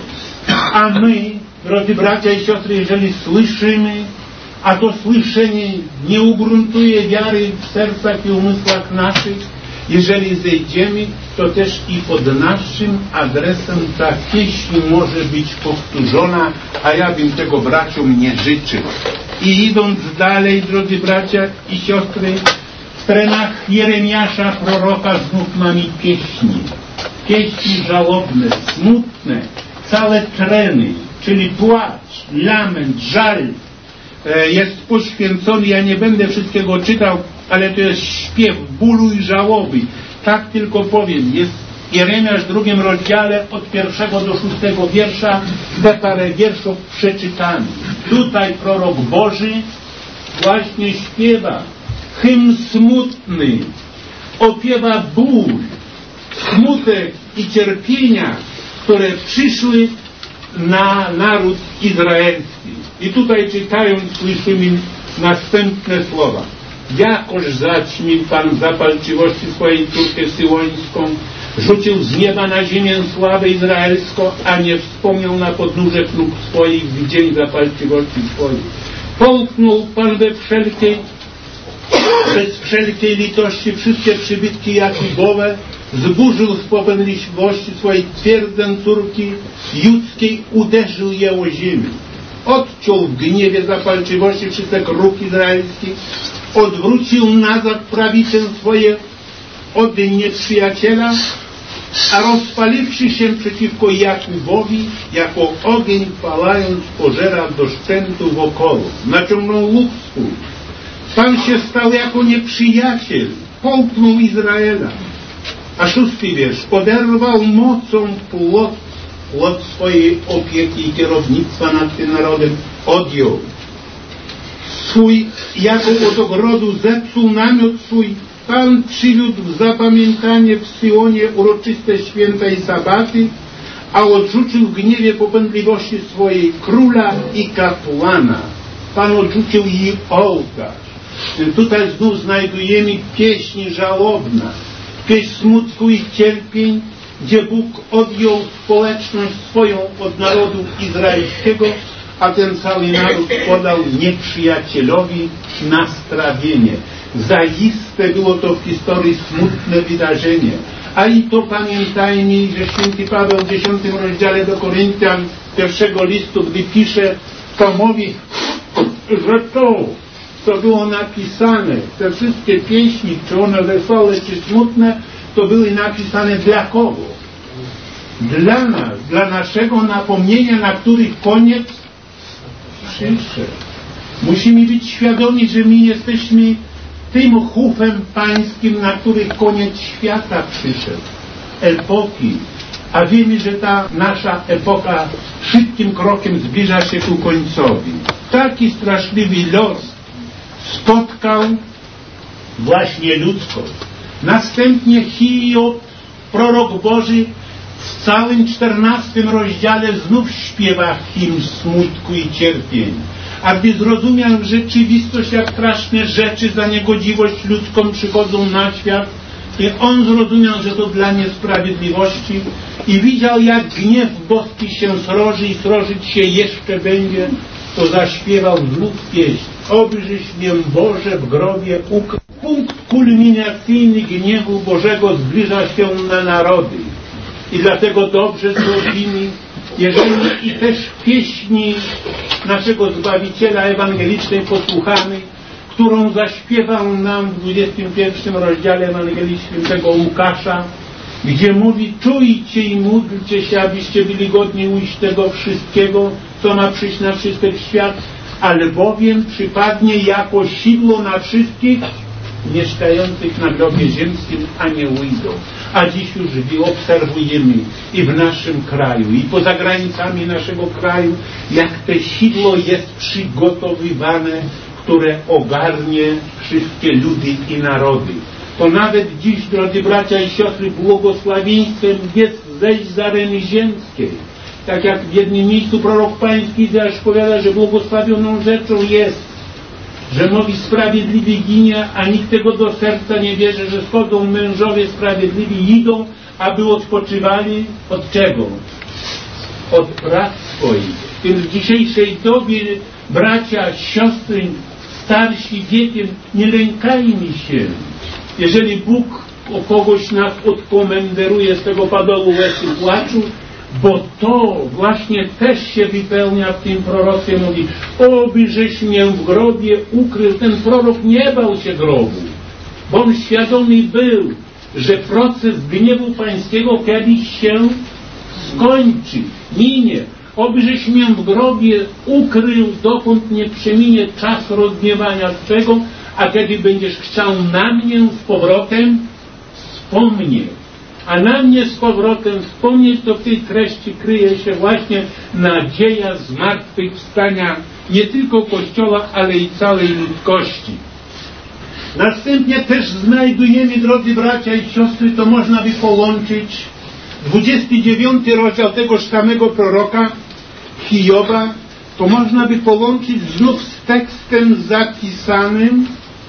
A my, drodzy bracia i siostry, jeżeli słyszymy, a to słyszenie nie ugruntuje wiary w sercach i umysłach naszych, jeżeli zejdziemy, to też i pod naszym adresem ta pieśń może być powtórzona, a ja bym tego braciom nie życzył. I idąc dalej, drodzy bracia i siostry, w trenach Jeremiasza, proroka, znów mamy pieśni. Pieśni żałobne, smutne, całe treny, czyli płacz, lament, żal jest poświęcony. Ja nie będę wszystkiego czytał, ale to jest śpiew bólu i żałoby. Tak tylko powiem, jest Jeremiasz w 2 rozdziale od 1 do 6 wiersza, te parę wierszów przeczytamy. Tutaj prorok Boży właśnie śpiewa hymn smutny, opiewa ból, smutek i cierpienia, które przyszły na naród izraelski. I tutaj czytając słyszymy następne słowa. Jakoż zaćmił Pan zapalczywości swojej córkę syłońską, rzucił z nieba na ziemię sławę izraelską, a nie wspomniał na podnóże chrób swoich w dzień zapalczywości swojej. Połknął Pan bez wszelkiej litości wszystkie przybytki Jakubowe, zburzył z popędliwości swojej twierdzę córki judzkiej, uderzył je o ziemię. Odciął w gniewie zapalczywości wszystek róg izraelskich, odwrócił nazad prawice swoje od nieprzyjaciela, a rozpaliwszy się przeciwko Jakubowi, jako ogień palając pożera do szczętu wokoło. Naciągnął łuk swój. Pan się stał jako nieprzyjaciel, połknął Izraela. A 6 wiersz. Oderwał mocą płot swojej opieki i kierownictwa nad tym narodem odjął. Swój, jako od ogrodu zepsuł namiot swój. Pan przywiódł w zapamiętanie w Syłonie uroczyste święta i sabaty, a odrzucił w gniewie popędliwości swojej króla i kapłana. Pan odrzucił jej ołtarz. Tutaj znów znajdujemy pieśń żałobna, pieśń smutku i cierpień, gdzie Bóg odjął społeczność swoją od narodu izraelskiego, a ten cały naród podał nieprzyjacielowi na strawienie. Zaiste było to w historii smutne wydarzenie. A i to pamiętajmy, że święty Paweł w 10 rozdziale do Koryntian 1 listu, gdy pisze, to mówi, że to co było napisane, te wszystkie pieśni, czy one wesołe, czy smutne, to były napisane dla kogo? Dla nas, dla naszego napomnienia, na których koniec przyszedł. Musimy być świadomi, że my jesteśmy tym chówem pańskim, na których koniec świata przyszedł. Epoki. A wiemy, że ta nasza epoka szybkim krokiem zbliża się ku końcowi. Taki straszliwy los spotkał właśnie ludzkość. Następnie Hiob, prorok Boży, w całym 14 rozdziale znów śpiewa hymn smutku i cierpień. A gdy zrozumiał rzeczywistość, jak straszne rzeczy za niegodziwość ludzką przychodzą na świat, i on zrozumiał, że to dla niesprawiedliwości, i widział, jak gniew boski się sroży i srożyć się jeszcze będzie, to zaśpiewał znów pieśń. Obyżeś mnie, Boże, w grobie ukrył. Punkt kulminacyjny gniewu Bożego zbliża się na narody. I dlatego dobrze zrobimy, jeżeli i też pieśni naszego Zbawiciela ewangelicznej posłuchamy, którą zaśpiewał nam w 21 rozdziale Ewangelii Świętego Łukasza, gdzie mówi: czujcie i módlcie się, abyście byli godni ujść tego wszystkiego, co ma przyjść na wszystek świat, albowiem przypadnie jako sidło na wszystkich mieszkających na globie ziemskim, a nie ujdą. A dziś już obserwujemy i w naszym kraju, i poza granicami naszego kraju, jak te sidło jest przygotowywane, które ogarnie wszystkie ludy i narody. To nawet dziś, drodzy bracia i siostry, błogosławieństwem jest zejść z areny ziemskiej. Tak jak w jednym miejscu prorok pański Izajasz powiada, że błogosławioną rzeczą jest, że mówi sprawiedliwy ginie, a nikt tego do serca nie bierze, że schodzą mężowie sprawiedliwi, idą, aby odpoczywali od czego? Od prac swoich. Więc w dzisiejszej dobie, bracia, siostry, starsi wiekiem, nie lękajmy się. Jeżeli Bóg o kogoś nas odkomenderuje z tego padołu łez i płaczu, bo to właśnie też się wypełnia w tym proroctwie, mówi: obyżeś mnie w grobie ukrył. Ten prorok nie bał się grobu, bo on świadomy był, że proces gniewu pańskiego kiedyś się skończy, minie. Obyżeś mnie w grobie ukrył, dokąd nie przeminie czas rozgniewania swego, a kiedy będziesz chciał na mnie z powrotem, wspomnieć. A na mnie z powrotem wspomnieć, to w tej treści kryje się właśnie nadzieja zmartwychwstania nie tylko Kościoła, ale i całej ludzkości. Następnie też znajdujemy, drodzy bracia i siostry, to można by połączyć 29 rozdział tegoż samego proroka Hioba, to można by połączyć znów z tekstem zapisanym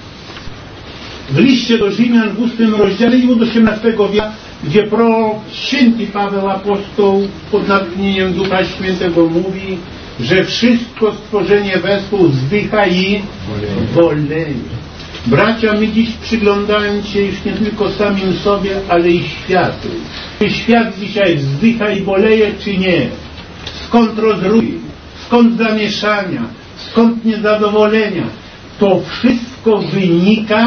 w liście do Rzymian w 8 rozdziale i od 18 wieku, gdzie prorok święty Paweł apostoł pod natchnieniem Ducha Świętego mówi, że wszystko stworzenie wespół wzdycha i boleje. Bracia, my dziś przyglądając się już nie tylko samym sobie, ale i światu. Czy świat dzisiaj wzdycha i boleje, czy nie? Skąd rozruchy? Skąd zamieszania? Skąd niezadowolenia? To wszystko wynika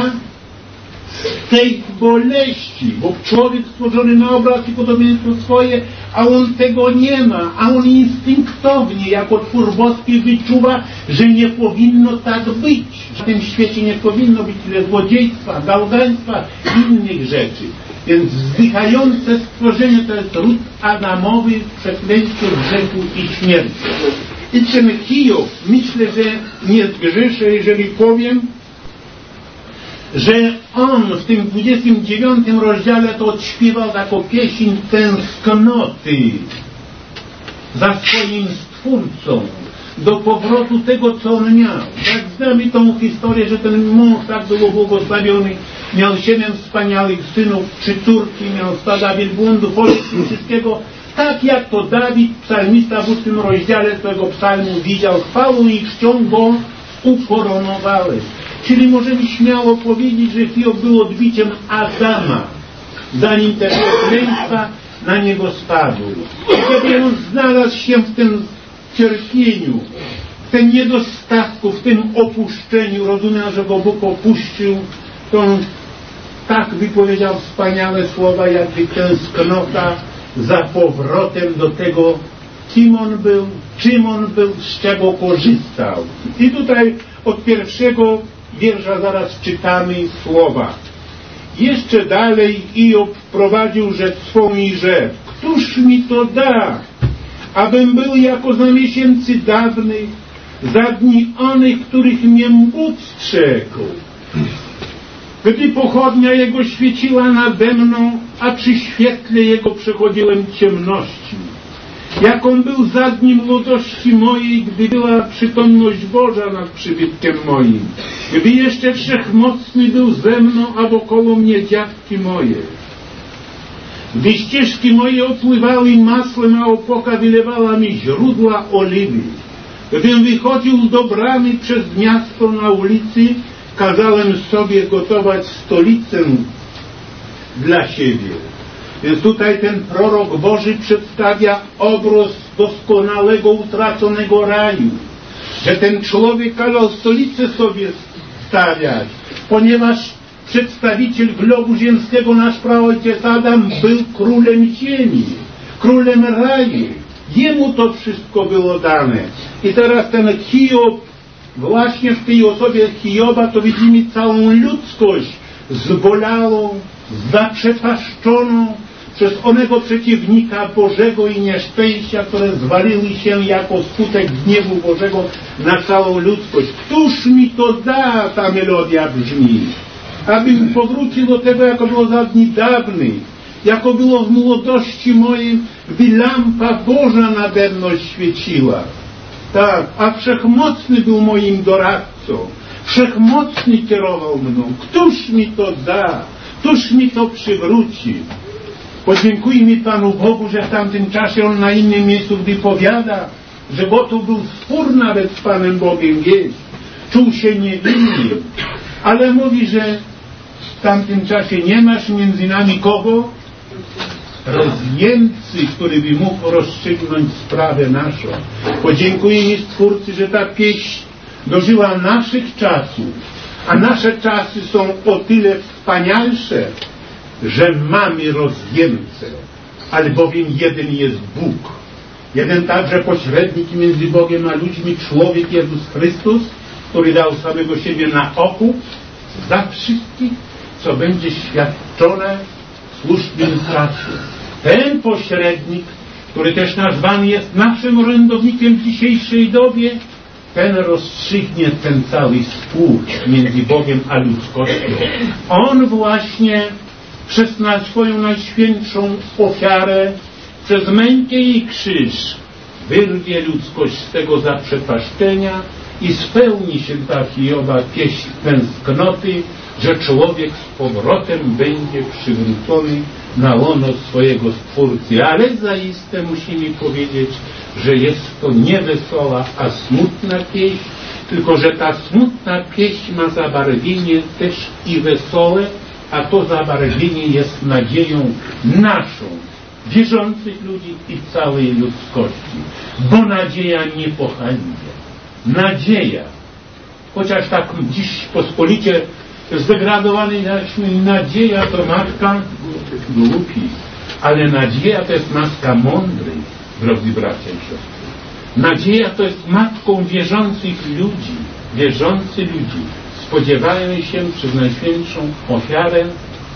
z tej boleści, bo człowiek stworzony na obraz i podobieństwo swoje, a on tego nie ma, a on instynktownie jako twór boski wyczuwa, że nie powinno tak być. W tym świecie nie powinno być tyle złodziejstwa, gałgaństwa i innych rzeczy. Więc wzdychające stworzenie to jest ród Adamowy, przekleństwo grzechu i śmierci. I ten Hiob, myślę, że nie zgrzeszę, jeżeli powiem, że on w tym 29 rozdziale to odśpiewał taką pieśń tęsknoty za swoim Stwórcą, do powrotu tego, co on miał. Tak znamy tą historię, że ten mąż tak był błogosławiony, miał 7 wspaniałych synów, 3 córki, miał stada wielbłądów, ojców, wszystkiego. Tak jak to Dawid, psalmista w 8 rozdziale swojego psalmu widział: chwałą i czcią go ukoronowałeś. Czyli możemy śmiało powiedzieć, że Hiob był odbiciem Adama, zanim te przekleństwa na niego spadły. I kiedy on znalazł się w tym cierpieniu, tym niedostatku, w tym opuszczeniu, rozumiem, że go Bóg opuścił, to on tak wypowiedział wspaniałe słowa, jakby tęsknota za powrotem do tego, kim on był, czym on był, z czego korzystał. I tutaj od pierwszego wiersza zaraz czytamy słowa. Jeszcze dalej Hiob prowadził rzecz swą i rzekł: któż mi to da, abym był jako za miesięcy dawnych, za dni onych, których mnie Bóg strzegł. Gdy pochodnia Jego świeciła nade mną, a przy świetle Jego przechodziłem ciemności. Jaką był za dni młodości mojej, gdy była przytomność Boża nad przybytkiem moim. Gdy jeszcze Wszechmocny był ze mną, a wokoło mnie dziadki moje. Gdy ścieżki moje opływały masłem, a opoka wylewała mi źródła oliwy. Gdym wychodził do bramy przez miasto na ulicy, kazałem sobie gotować stolicę dla siebie. Więc tutaj ten prorok Boży przedstawia obraz doskonałego, utraconego raju. Że ten człowiek kazał stolicę sobie stawiać, ponieważ przedstawiciel globu ziemskiego, nasz praojciec Adam, był królem ziemi, królem raju. Jemu to wszystko było dane. I teraz ten Hiob, właśnie w tej osobie Hioba, to widzimy całą ludzkość zbolałą, zaprzepaszczoną przez onego przeciwnika Bożego i nieszczęścia, które zwaliły się jako skutek gniewu Bożego na całą ludzkość. Któż mi to da, ta melodia brzmi, abym powrócił do tego, jako było za dni dawnych, jako było w młodości mojej, gdy lampa Boża nade mną świeciła. Tak, a Wszechmocny był moim doradcą. Wszechmocny kierował mną. Któż mi to da? Któż mi to przywróci? Podziękujmy Panu Bogu, że w tamtym czasie on na innym miejscu, gdy powiada, że gotów był spór nawet z Panem Bogiem wieść. Czuł się niewinny. Ale mówi, że w tamtym czasie nie masz między nami kogo? Rozjemcy, który by mógł rozstrzygnąć sprawę naszą. Podziękujemy Stwórcy, że ta pieśń dożyła naszych czasów, a nasze czasy są o tyle wspanialsze, że mamy rozjemcę, ale bowiem jeden jest Bóg. Jeden także pośrednik między Bogiem a ludźmi, człowiek Jezus Chrystus, który dał samego siebie na okup za wszystkich, co będzie świadczone w słusznym czasie. Ten pośrednik, który też nazwany jest naszym orędownikiem w dzisiejszej dobie, ten rozstrzygnie ten cały spór między Bogiem a ludzkością. On właśnie przez swoją najświętszą ofiarę, przez mękę i krzyż wyrwie ludzkość z tego zaprzepaszczenia i spełni się ta Hioba pieśń tęsknoty, że człowiek z powrotem będzie przywrócony na łono swojego Stwórcy. Ale zaiste musimy powiedzieć, że jest to nie wesoła, a smutna pieśń, tylko że ta smutna pieśń ma zabarwienie też i wesołe, a to zabarwienie jest nadzieją naszą, wierzących ludzi i całej ludzkości. Bo nadzieja nie pohańbia. Nadzieja, chociaż tak dziś pospolicie zdegradowany nadzieja to matka głupi, ale nadzieja to jest matka mądrej, drodzy bracia i siostry. Nadzieja to jest matką wierzących ludzi. Wierzący ludzie spodziewają się przez Najświętszą ofiarę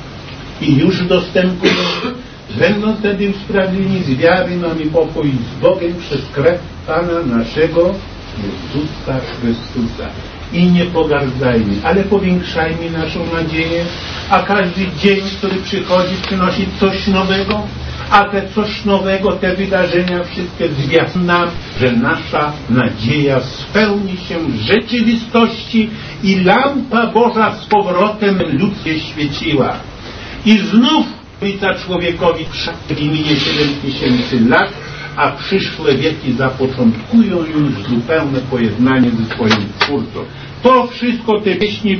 i już dostępują, będą wtedy usprawiedliwieni z wiary, mamy pokój z Bogiem przez krew Pana naszego Jezusa Chrystusa. I nie pogardzajmy, ale powiększajmy naszą nadzieję, a każdy dzień, który przychodzi, przynosi coś nowego, a te coś nowego, te wydarzenia wszystkie zwiastują nam, że nasza nadzieja spełni się w rzeczywistości i lampa Boża z powrotem ludzkie świeciła. I znów Ojca człowiekowi minie 7000 lat, a przyszłe wieki zapoczątkują już zupełne pojednanie ze swoim Twórcą. To wszystko te pieśni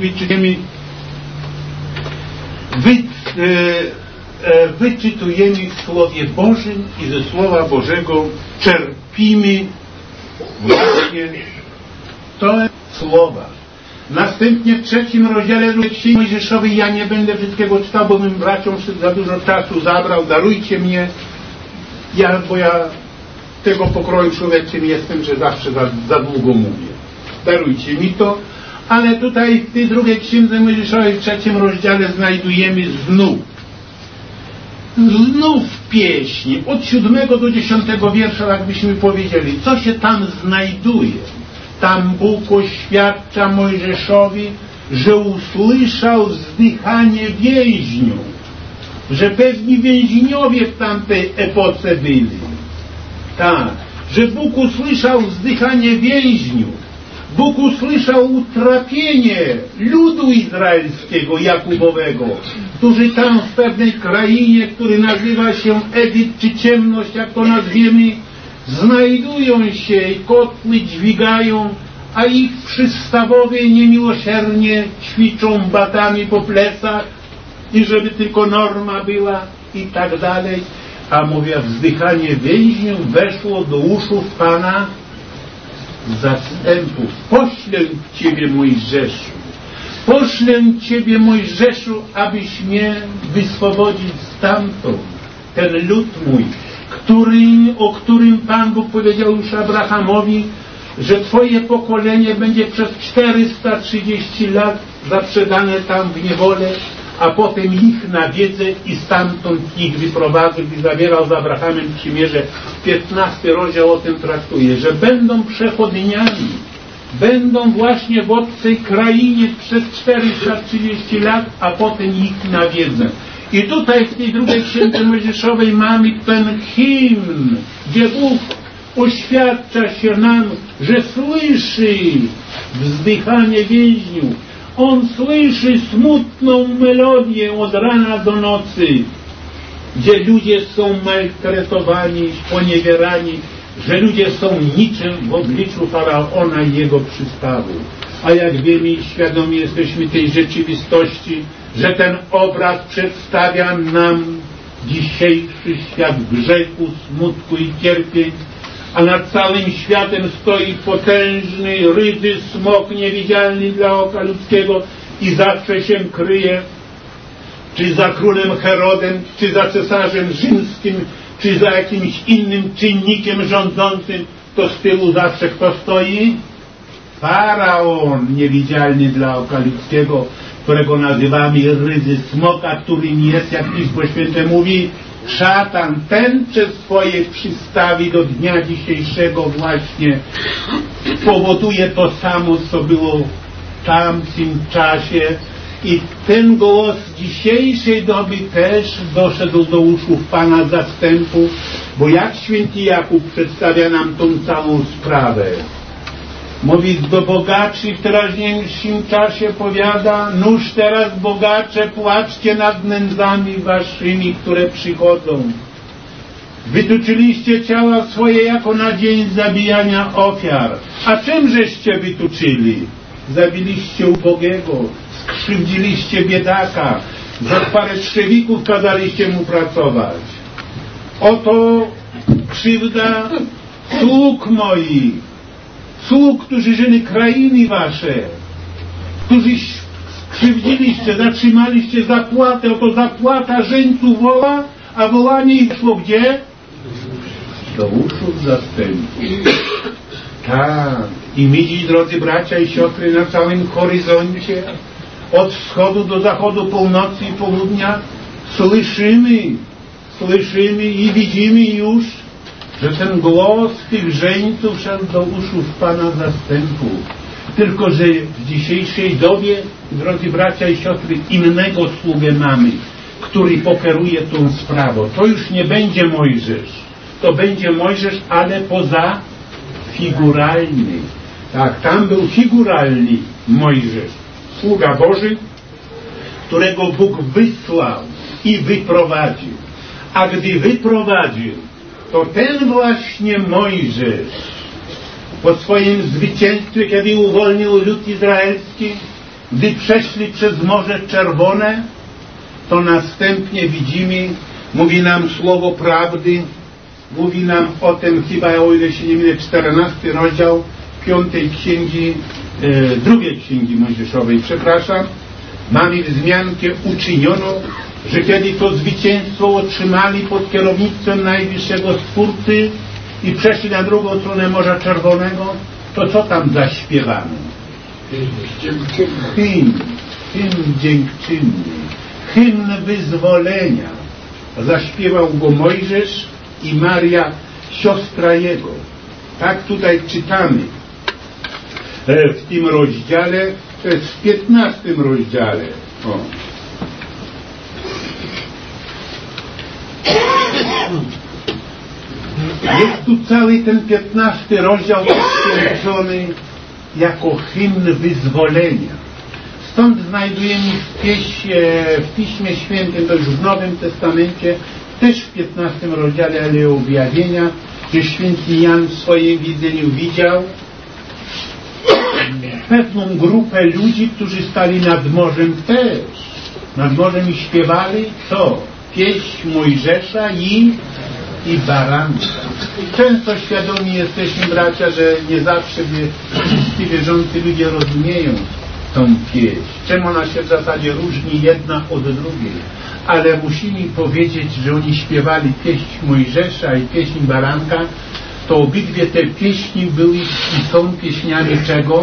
wyczytujemy w Słowie Bożym i ze Słowa Bożego czerpimy właśnie To słowa. Następnie w 3 rozdziale Księgi Mojżeszowej, ja nie będę wszystkiego czytał, bo bym braciom za dużo czasu zabrał, darujcie mnie, bo ja tego pokroju człowiekiem jestem, że zawsze za długo mówię. Darujcie mi to, ale tutaj w tej drugiej Księdze Mojżeszowej w 3 rozdziale znajdujemy znów pieśń, od 7 do 10 wiersza, jakbyśmy powiedzieli, co się tam znajduje. Tam Bóg oświadcza Mojżeszowi, że usłyszał wzdychanie więźniów, że pewni więźniowie w tamtej epoce byli. Tak, że Bóg usłyszał wzdychanie więźniów. Bóg usłyszał utrapienie ludu izraelskiego, Jakubowego, którzy tam w pewnej krainie, który nazywa się Egipt, czy ciemność, jak to nazwiemy, znajdują się i kotły dźwigają, a ich przystawowie niemiłosiernie ćwiczą batami po plecach i żeby tylko norma była i tak dalej. A mówię, wzdychanie więźniów weszło do uszów Pana zastępów. Poślę Ciebie, Mojżeszu. Poślę Ciebie, Mojżeszu, abyś mnie wyswobodzić stamtąd. Ten lud mój, o którym Pan Bóg powiedział już Abrahamowi, że Twoje pokolenie będzie przez 430 lat zaprzedane tam w niewolę, a potem ich nawiedzę i stamtąd ich wyprowadzę, gdy zawierał z Abrahamem przymierze. 15 rozdział o tym traktuje, że będą przechodniami, będą właśnie w obcej krainie przez 430 lat, a potem ich nawiedzę. I tutaj w tej drugiej Księdze Mojżeszowej mamy ten hymn, gdzie Bóg oświadcza się nam, że słyszy wzdychanie więźniów. On słyszy smutną melodię od rana do nocy, gdzie ludzie są maltretowani, poniewierani, że ludzie są niczym w obliczu Faraona i jego przystawu. A jak wiemy i świadomi jesteśmy tej rzeczywistości, że ten obraz przedstawia nam dzisiejszy świat grzechu, smutku i cierpień, a nad całym światem stoi potężny, rydzy smok niewidzialny dla oka ludzkiego i zawsze się kryje, czy za królem Herodem, czy za cesarzem rzymskim, czy za jakimś innym czynnikiem rządzącym, to z tyłu zawsze kto stoi? Faraon niewidzialny dla oka ludzkiego, którego nazywamy rydzy smoka, którym jest, jak Pismo Święte mówi, szatan. Ten przez swoje przystawy do dnia dzisiejszego właśnie powoduje to samo, co było w tamtym czasie. I ten głos dzisiejszej doby też doszedł do uszów Pana zastępów, bo jak święty Jakub przedstawia nam tą całą sprawę. Mówi do bogaczy w teraźniejszym czasie, powiada, nóż teraz bogacze, płaczcie nad nędzami waszymi, które przychodzą. Wytuczyliście ciała swoje jako na dzień zabijania ofiar. A czymżeście wytuczyli? Zabiliście ubogiego, skrzywdziliście biedaka, za parę trzewików kazaliście mu pracować. Oto krzywda sług moich, sług, którzy żyli krainy wasze, którzy skrzywdziliście, zatrzymaliście zapłatę, oto zapłata żeńcu woła, a wołanie ich szło gdzie? Do uszów zastępów. Tak. I my dziś, drodzy bracia i siostry, na całym horyzoncie, od wschodu do zachodu, północy i południa, słyszymy i widzimy już, że ten głos tych żeńców szedł do uszów Pana zastępów. Tylko że w dzisiejszej dobie, drodzy bracia i siostry, innego sługę mamy, który pokieruje tą sprawą. To już nie będzie Mojżesz. To będzie Mojżesz, ale poza figuralny. Tak, tam był figuralny Mojżesz. Sługa Boży, którego Bóg wysłał i wyprowadził. A gdy wyprowadził, to ten właśnie Mojżesz po swoim zwycięstwie, kiedy uwolnił lud izraelski, gdy przeszli przez Morze Czerwone, to następnie widzimy, mówi nam słowo prawdy, mówi nam o tym chyba, o ile się nie mylę, 14 rozdział drugiej księgi Mojżeszowej, przepraszam, mamy wzmiankę uczynioną, że kiedy to zwycięstwo otrzymali pod kierownictwem Najwyższego Stwórcy i przeszli na drugą stronę Morza Czerwonego, to co tam zaśpiewano? Hymn dziękczynny, hymn wyzwolenia. Zaśpiewał go Mojżesz i Maria, siostra jego. Tak tutaj czytamy w tym rozdziale, to jest w 15 rozdziale. O. Jest tu cały ten 15 rozdział poświęcony jako hymn wyzwolenia. Stąd znajdujemy w Piśmie Świętym, to już w Nowym Testamencie, też w 15 rozdziale, ale objawienia, że święty Jan w swoim widzeniu widział pewną grupę ludzi, którzy stali nad morzem też. Nad morzem i śpiewali co? Pieśń Mojżesza i baranka. Często świadomi jesteśmy, bracia, że nie zawsze wszyscy wierzący ludzie rozumieją tą pieśń. Czym ona się w zasadzie różni jedna od drugiej. Ale musimy powiedzieć, że oni śpiewali pieśń Mojżesza i pieśń baranka, to obydwie te pieśni były i są pieśniami czego?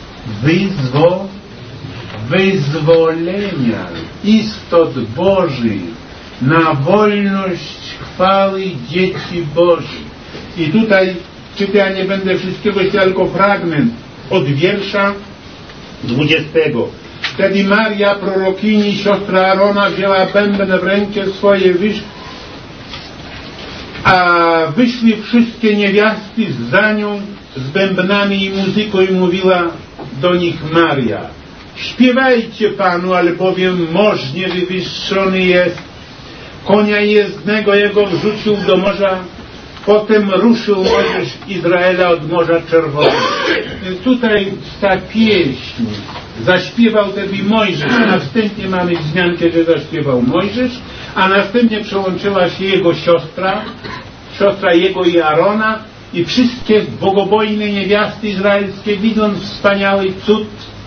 Wyzwolenia. Istot Bożych na wolność chwały dzieci Bożych. I tutaj, ja nie będę wszystkiego, tylko fragment od wiersza 20. Wtedy Maria, prorokini, siostra Arona, wzięła bęben w rękę swoje, a wyszli wszystkie niewiasty za nią z bębnami i muzyką i mówiła do nich Maria: śpiewajcie Panu, albowiem możnie wywyższony jest. Konia jezdnego jego wrzucił do morza, potem ruszył Mojżesz Izraela od Morza Czerwonego. Tutaj ta pieśń zaśpiewał wtedy Mojżesz, a następnie mamy wzmiankę, że zaśpiewał Mojżesz, a następnie przełączyła się jego siostra jego i Arona, i wszystkie bogobojne niewiasty izraelskie, widząc wspaniały cud,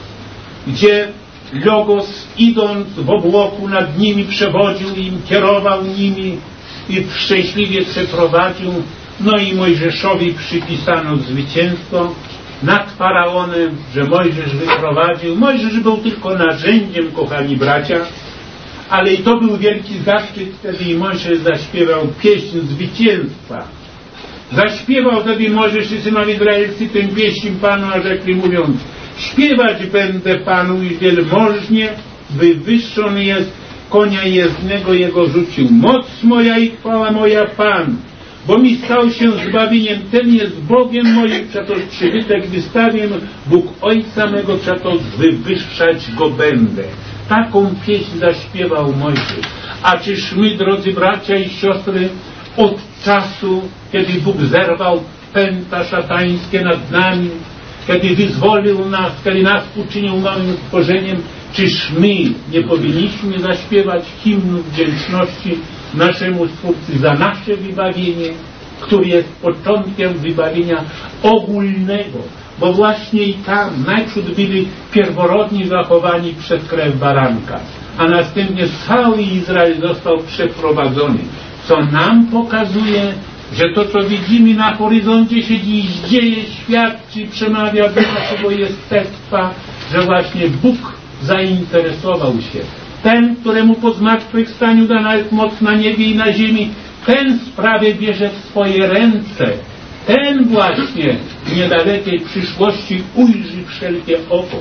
gdzie Logos, idąc w obłoku nad nimi, przewodził im, kierował nimi i szczęśliwie przeprowadził. No i Mojżeszowi przypisano zwycięstwo nad Faraonem, że Mojżesz wyprowadził. Mojżesz był tylko narzędziem, kochani bracia, ale i to był wielki zaszczyt. Wtedy i Mojżesz zaśpiewał pieśń zwycięstwa. Zaśpiewał wtedy Mojżesz i synowie izraelscy tę pieśń Panu, a rzekli mówiąc: śpiewać będę Panu i wielmożnie wywyższony jest, konia jezdnego jego rzucił. Moc moja i chwała moja Pan, bo mi stał się zbawieniem. Ten jest Bogiem moim, przeto przybytek wystawię, Bóg Ojca mego, przeto wywyższać Go będę. Taką pieśń zaśpiewał Mojżesz. A czyż my, drodzy bracia i siostry, od czasu, kiedy Bóg zerwał pęta szatańskie nad nami, kiedy wyzwolił nas, kiedy nas uczynił nowym stworzeniem, czyż my nie powinniśmy zaśpiewać hymnu wdzięczności naszemu Stwórcy za nasze wybawienie, który jest początkiem wybawienia ogólnego, bo właśnie i tam najprzód byli pierworodni zachowani przez krew baranka, a następnie cały Izrael został przeprowadzony, co nam pokazuje, że to, co widzimy na horyzoncie się dziś dzieje, świadczy, przemawia do naszego jestestwa, że właśnie Bóg zainteresował się. Ten, któremu po zmartwychwstaniu dana jest moc na niebie i na ziemi, ten sprawę bierze w swoje ręce. Ten właśnie w niedalekiej przyszłości ujrzy wszelkie oko.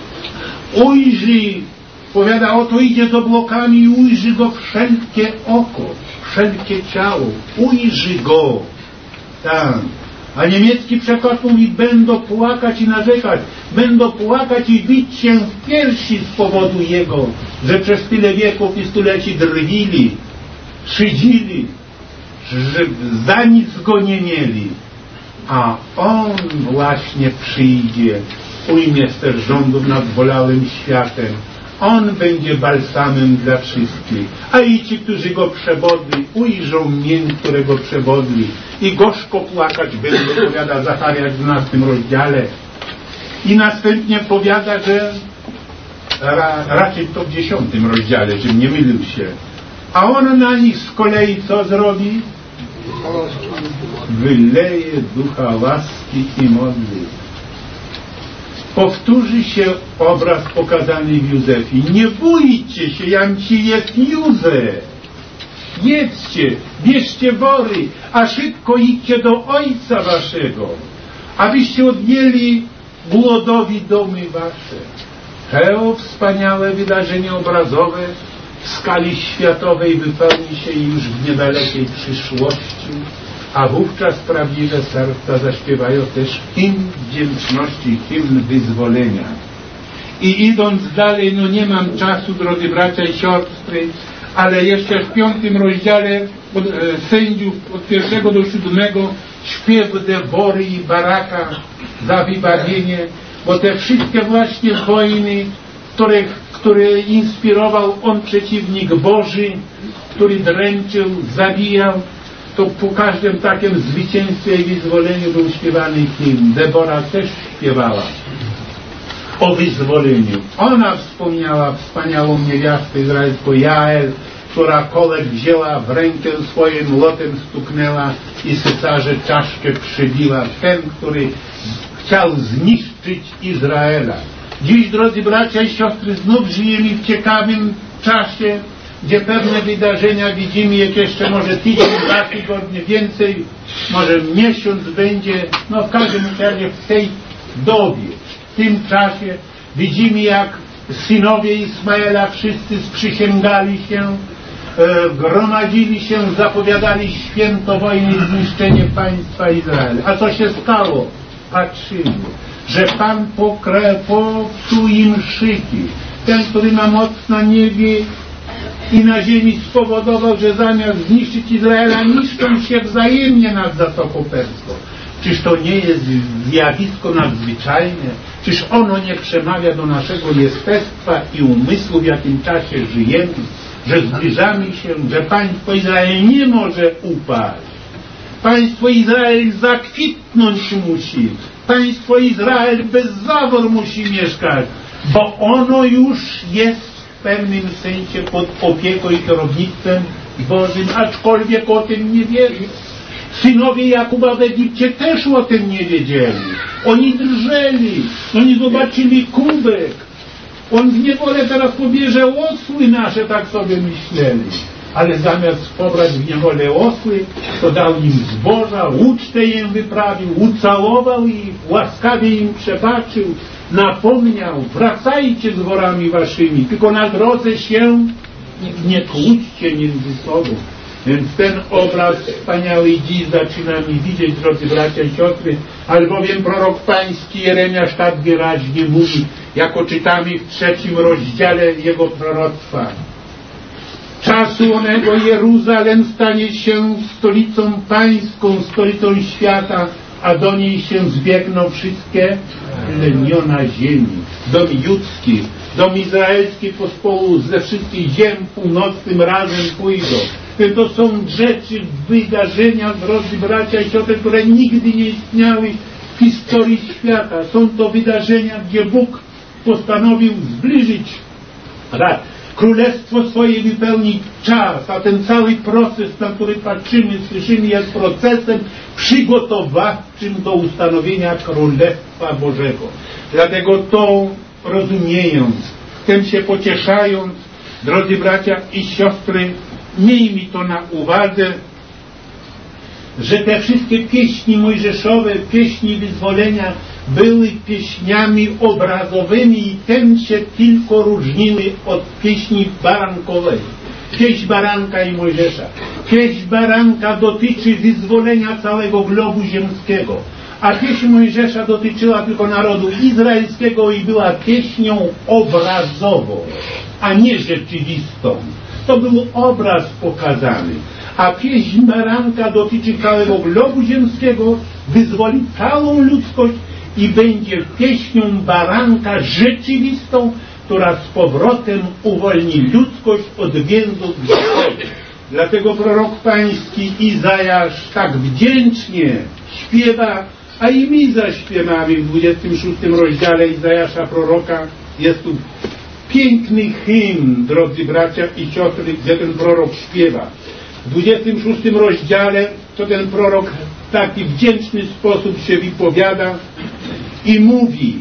Ujrzy, powiada, oto idzie z oblokami i ujrzy go wszelkie oko, wszelkie ciało. Ujrzy go. Tak. A niemiecki przekład mówi: będą płakać i narzekać. Będą płakać i bić się w piersi z powodu Jego, że przez tyle wieków i stuleci drwili, szydzili, że za nic Go nie mieli. A On właśnie przyjdzie, ujmie ster rządów nad bolałym światem, On będzie balsamem dla wszystkich. A i ci, którzy Go przebodli, ujrzą mień, którego przebodli i gorzko płakać będą, powiada Zacharia w 12 rozdziale. I następnie powiada, że raczej to w 10 rozdziale, żebym nie mylił się. A On na nich z kolei co zrobi? Wyleje ducha łaski i modlitw. Powtórzy się obraz pokazany w Józefie. Nie bójcie się, jam ci jest Józef. Jedźcie, bierzcie wory, a szybko idźcie do ojca waszego, abyście odjęli głodowi domy wasze. To wspaniałe wydarzenie obrazowe w skali światowej wypełni się już w niedalekiej przyszłości, a wówczas prawdziwe serca zaśpiewają też hymn wdzięczności, hymn wyzwolenia. I idąc dalej, no nie mam czasu, drodzy bracia i siostry, ale jeszcze w 5 rozdziale Sędziów od 1 do 7 śpiew Debory i Baraka za wybawienie, bo te wszystkie właśnie wojny, które inspirował on przeciwnik Boży, który dręczył, zabijał, to po każdym takim zwycięstwie i wyzwoleniu był śpiewany hymn. Debora też śpiewała o wyzwoleniu. Ona wspomniała wspaniałą niewiastę izraelską Jael, która kolek wzięła w rękę swoim, lotem stuknęła i sycarze czaszkę przybiła. Ten, który chciał zniszczyć Izraela. Dziś, drodzy bracia i siostry, znów żyjemy w ciekawym czasie, gdzie pewne wydarzenia widzimy, jak jeszcze może tydzień, 2 tygodnie więcej, może miesiąc będzie, no w każdym razie w tej dobie, w tym czasie widzimy, jak synowie Ismaela wszyscy sprzysięgali się, gromadzili się, zapowiadali święto wojny i zniszczenie państwa Izraela. A co się stało? Patrzymy, że Pan popsuł im szyki. Ten, który ma moc na niebie i na ziemi, spowodował, że zamiast zniszczyć Izraela, niszczą się wzajemnie nad Zatoką Perską. Czyż to nie jest zjawisko nadzwyczajne? Czyż ono nie przemawia do naszego jestestwa i umysłu, w jakim czasie żyjemy? Że zbliżamy się, że państwo Izrael nie może upaść. Państwo Izrael zakwitnąć musi. Państwo Izrael bez zawór musi mieszkać, bo ono już jest w pewnym sensie pod opieką i kierownictwem Bożym, aczkolwiek o tym nie wiedzą. Synowie Jakuba w Egipcie też o tym nie wiedzieli. Oni drżeli, oni zobaczyli kubek. On w niewolę teraz pobierze osły nasze, tak sobie myśleli. Ale zamiast pobrać w niewolę osły, to dał im zboża, ucztę im wyprawił, ucałował ich, łaskawie im przebaczył, napomniał, wracajcie z worami waszymi, tylko na drodze się nie kłóćcie między sobą. Więc ten obraz wspaniały dziś zaczynamy widzieć, drodzy bracia i siostry, albowiem prorok pański Jeremiasz tak wyraźnie mówi, jako czytamy w 3 rozdziale jego proroctwa. Czasu onego Jeruzalem stanie się stolicą pańską, stolicą świata, a do niej się zbiegną wszystkie plemiona ziemi. Dom judzki, dom izraelski pospół ze wszystkich ziem północnym razem pójdą. To są rzeczy, wydarzenia, drodzy bracia i siostry, które nigdy nie istniały w historii świata. Są to wydarzenia, gdzie Bóg postanowił zbliżyć królestwo swoje, wypełnić czas, a ten cały proces, na który patrzymy, słyszymy, jest procesem przygotowawczym do ustanowienia Królestwa Bożego. Dlatego to rozumiejąc, tym się pocieszając, drodzy bracia i siostry, miejmy to na uwadze, że te wszystkie pieśni mojżeszowe, pieśni wyzwolenia były pieśniami obrazowymi i tym się tylko różniły od pieśni barankowej. Pieśń baranka i Mojżesza. Pieśń baranka dotyczy wyzwolenia całego globu ziemskiego, a pieśń Mojżesza dotyczyła tylko narodu izraelskiego i była pieśnią obrazową, a nie rzeczywistą. To był obraz pokazany. A pieśń baranka dotyczy całego globu ziemskiego, wyzwoli całą ludzkość i będzie pieśnią baranka rzeczywistą, która z powrotem uwolni ludzkość od więzów grzechowych. Dlatego prorok pański Izajasz tak wdzięcznie śpiewa, a i my zaśpiewamy w 26 rozdziale Izajasza proroka. Jest tu piękny hymn, drodzy bracia i siostry, gdzie ten prorok śpiewa. W 26 rozdziale to ten prorok w taki wdzięczny sposób się wypowiada i mówi,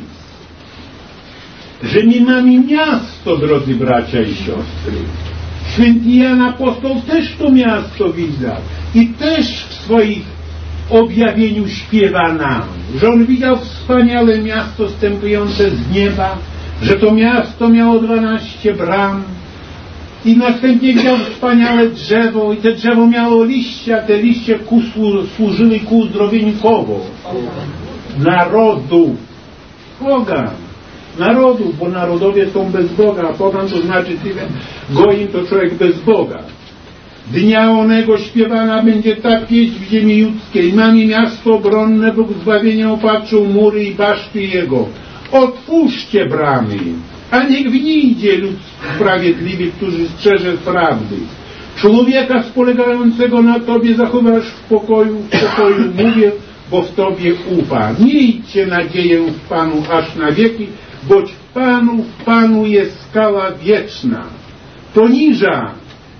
że my mamy miasto, drodzy bracia i siostry. Święty Jan Apostoł też to miasto widział i też w swoich objawieniu śpiewa nam, że on widział wspaniałe miasto zstępujące z nieba, że to miasto miało 12 bram i następnie widział wspaniałe drzewo i te drzewo miało liście, a te liście służyły ku uzdrowieniu kogo? Narodu. Pogan. Narodów, bo narodowie są bez Boga, a pogan to znaczy tyle, goim to człowiek bez Boga. Dnia onego śpiewana będzie ta pieśń w ziemi judzkiej. Mamy miasto obronne, Bóg zbawienia opatrzył mury i baszty Jego. Otwórzcie bramy, a niech wnijdzie lud sprawiedliwy, który strzeże prawdy. Człowieka spolegającego na Tobie zachowasz w pokoju mówię, bo w Tobie ufa. Miejcie nadzieję w Panu aż na wieki, boć w Panu jest skała wieczna. Poniża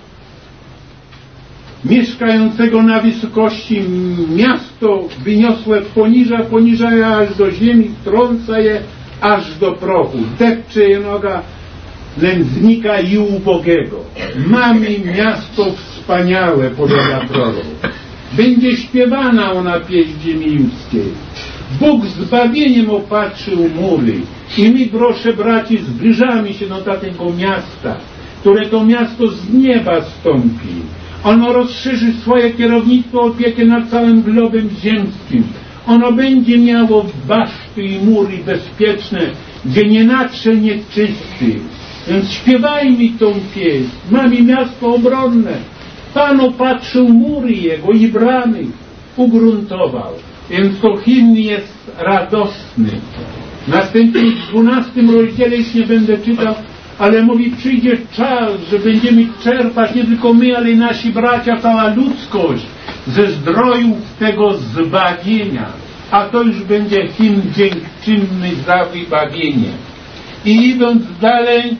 mieszkającego na wysokości miasto wyniosłe poniża je aż do ziemi, trąca je aż do prochu, depcze je noga nędznika i ubogego. Mamy miasto wspaniałe, powiada prorok. Będzie śpiewana ona pieśń ziemi judzkiej. Bóg zbawieniem opatrzył mury i my, proszę braci, zbliżamy się do takiego miasta, które to miasto z nieba stąpi. Ono rozszerzy swoje kierownictwo, opiekę nad całym globem ziemskim. Ono będzie miało baszty i mury bezpieczne, gdzie nie natrze nieczysty. Więc śpiewajmy tą pieśń. Mamy miasto obronne. Pan opatrzył mury jego i bramy ugruntował. Więc to hymn jest radosny. Następnie w 12 rozdziale już nie będę czytał, ale mówi, przyjdzie czas, że będziemy czerpać nie tylko my, ale i nasi bracia, cała ludzkość ze zdrojów tego zbawienia. A to już będzie hymn dziękczynny za wybawienie. I idąc dalej,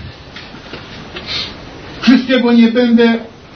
wszystkiego nie będę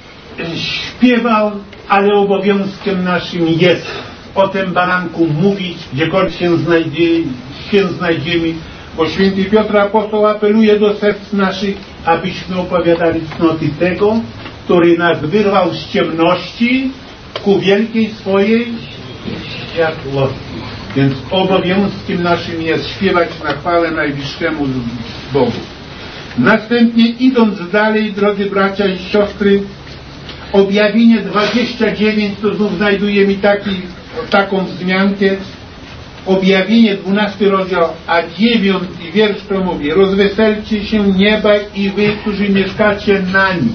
śpiewał, ale obowiązkiem naszym jest o tym baranku mówić, gdziekolwiek się znajdziemy, bo święty Piotr Apostoł apeluje do serc naszych, abyśmy opowiadali cnoty tego, który nas wyrwał z ciemności ku wielkiej swojej światłości. Więc obowiązkiem naszym jest śpiewać na chwałę najwyższemu Bogu. Następnie idąc dalej, drodzy bracia i siostry, objawienie 29, to znów znajdujemy taką wzmiankę. Objawienie 12 rozdział, a 9 wiersz to mówi: rozweselcie się nieba i wy, którzy mieszkacie na nim.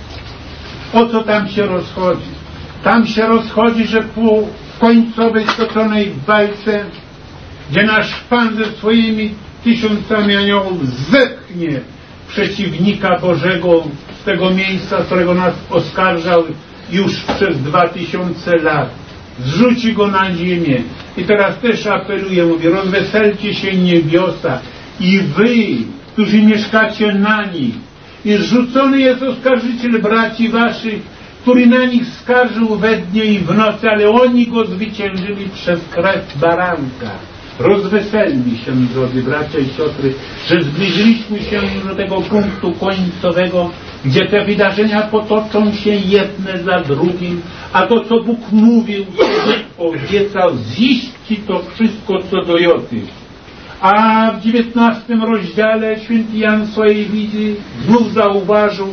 O co tam się rozchodzi? Tam się rozchodzi, że po końcowej stoczonej walce, gdzie nasz Pan ze swoimi 1000 aniołów zepchnie przeciwnika Bożego z tego miejsca, z którego nas oskarżał już przez 2000 lat. Zrzuci go na ziemię. I teraz też apeluję, mówię, rozweselcie się niebiosa i wy, którzy mieszkacie na nich. I zrzucony jest oskarżyciel braci waszych, który na nich skarżył we dnie i w nocy, ale oni go zwyciężyli przez krew baranka. Rozweselmy się, drodzy bracia i siostry, że zbliżyliśmy się do tego punktu końcowego, gdzie te wydarzenia potoczą się jedne za drugim, a to, co Bóg mówił, obiecał, ziści to wszystko co do joty. A w 19 rozdziale święty Jan w swojej wizji znów zauważył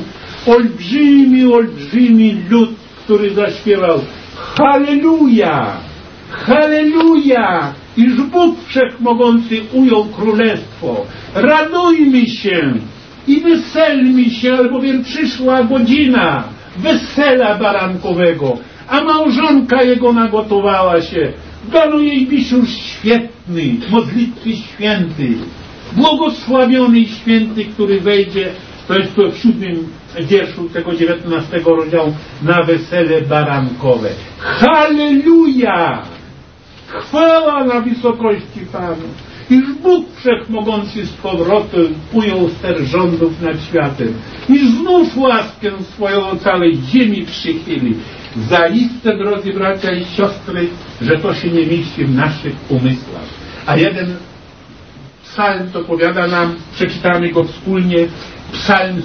olbrzymi lud, który zaśpiewał Halleluja! Halleluja! Iż Bóg Wszechmogący ujął królestwo. Radujmy się i weselmy się, albowiem przyszła godzina wesela barankowego, a małżonka jego nagotowała się. Dano jej biszusz świetny, modlitwy święty. Błogosławiony i święty, który wejdzie, to jest to w 7 wierszu tego 19 rozdziału, na wesele barankowe. Halleluja! Chwała na wysokości Panu! Iż Bóg Wszechmogący z powrotem ujął ster rządów nad światem, iż znów łaskę swoją o całej ziemi przychyli. Zaiste, drodzy bracia i siostry, że to się nie mieści w naszych umysłach. A jeden psalm to powiada nam, przeczytamy go wspólnie, psalm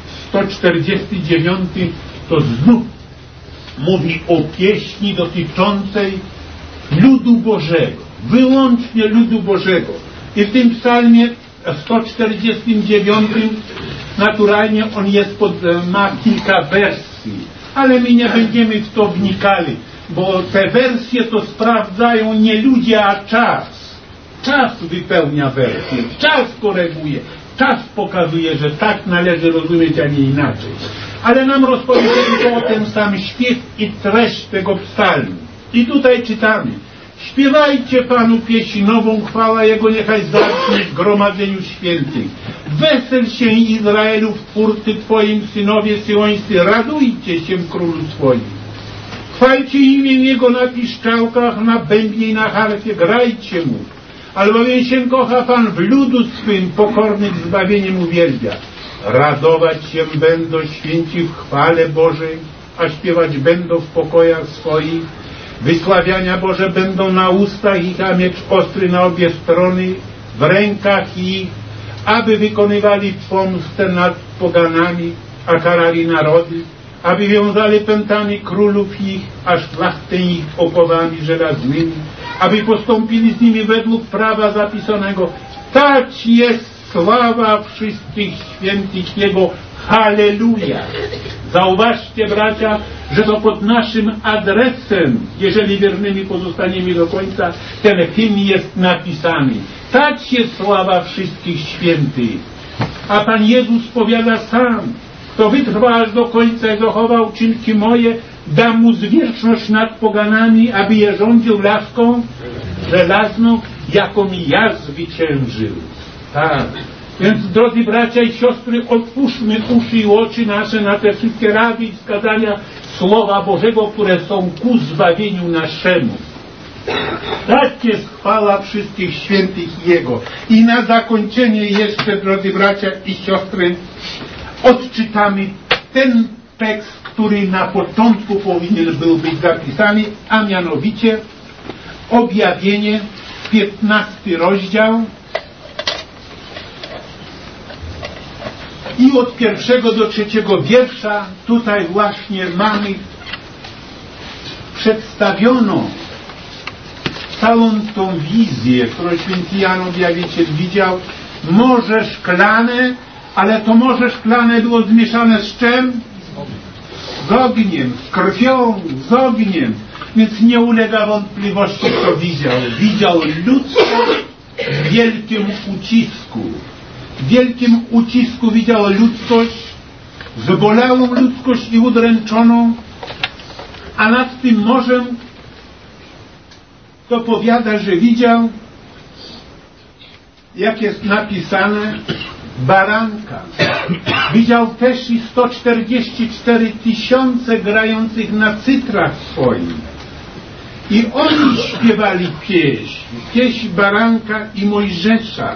149, to znów mówi o pieśni dotyczącej ludu Bożego, wyłącznie ludu Bożego. I w tym psalmie 149 naturalnie on jest ma kilka wersji, ale my nie będziemy w to wnikali, bo te wersje to sprawdzają nie ludzie, a czas. Czas wypełnia wersję, czas koryguje, czas pokazuje, że tak należy rozumieć, a nie inaczej. Ale nam rozpowie tylko o ten sam śpiew i treść tego psalmu. I tutaj czytamy: śpiewajcie Panu pieśń nową, chwała Jego niechaj zacznie w gromadzeniu świętych. Wesel się Izraelu w twórcy Twoim, synowie syłońscy, radujcie się Królu swoim. Chwalcie imię Jego na piszczałkach, na bębnie i na harfie, grajcie Mu. Albowiem się kocha Pan w ludu swym, pokornych zbawieniem uwielbia. Radować się będą święci w chwale Bożej, a śpiewać będą w pokojach swoich. Wysławiania Boże będą na ustach ich, a miecz ostry na obie strony, w rękach ich, aby wykonywali pomstę nad poganami, a karali narody, aby wiązali pętami królów ich, a szlachtę ich okowami żelaznymi, aby postąpili z nimi według prawa zapisanego. Tak jest sława wszystkich świętych Jego. Halleluja! Zauważcie, bracia, że to pod naszym adresem, jeżeli wiernymi pozostaniemy do końca, ten hymn jest napisany. Tak jest sława wszystkich świętych. A Pan Jezus powiada sam: kto wytrwa aż do końca i zachowa uczynki moje, dam mu zwierzchność nad poganami, aby je rządził laską żelazną, jaką ja zwyciężył. Tak. Więc, drodzy bracia i siostry, otwórzmy uszy i oczy nasze na te wszystkie rady i wskazania Słowa Bożego, które są ku zbawieniu naszemu. Tak jest chwała wszystkich świętych Jego. I na zakończenie jeszcze, drodzy bracia i siostry, odczytamy ten tekst, który na początku powinien był być zapisany, a mianowicie Objawienie, 15 rozdział, i od 1 do 3 wiersza tutaj właśnie mamy przedstawioną całą tą wizję, którą święty Jan Objawiciel widział. Morze szklane, ale to morze szklane było zmieszane z czym? Z ogniem, z krwią, z ogniem. Więc nie ulega wątpliwości, kto widział. Widział ludzkość w wielkim ucisku. W wielkim ucisku widział ludzkość, zbolałą ludzkość i udręczoną, a nad tym morzem to powiada, że widział, jak jest napisane, baranka. Widział też i 144 000 grających na cytrach swoich. I oni śpiewali pieśń baranka i Mojżesza.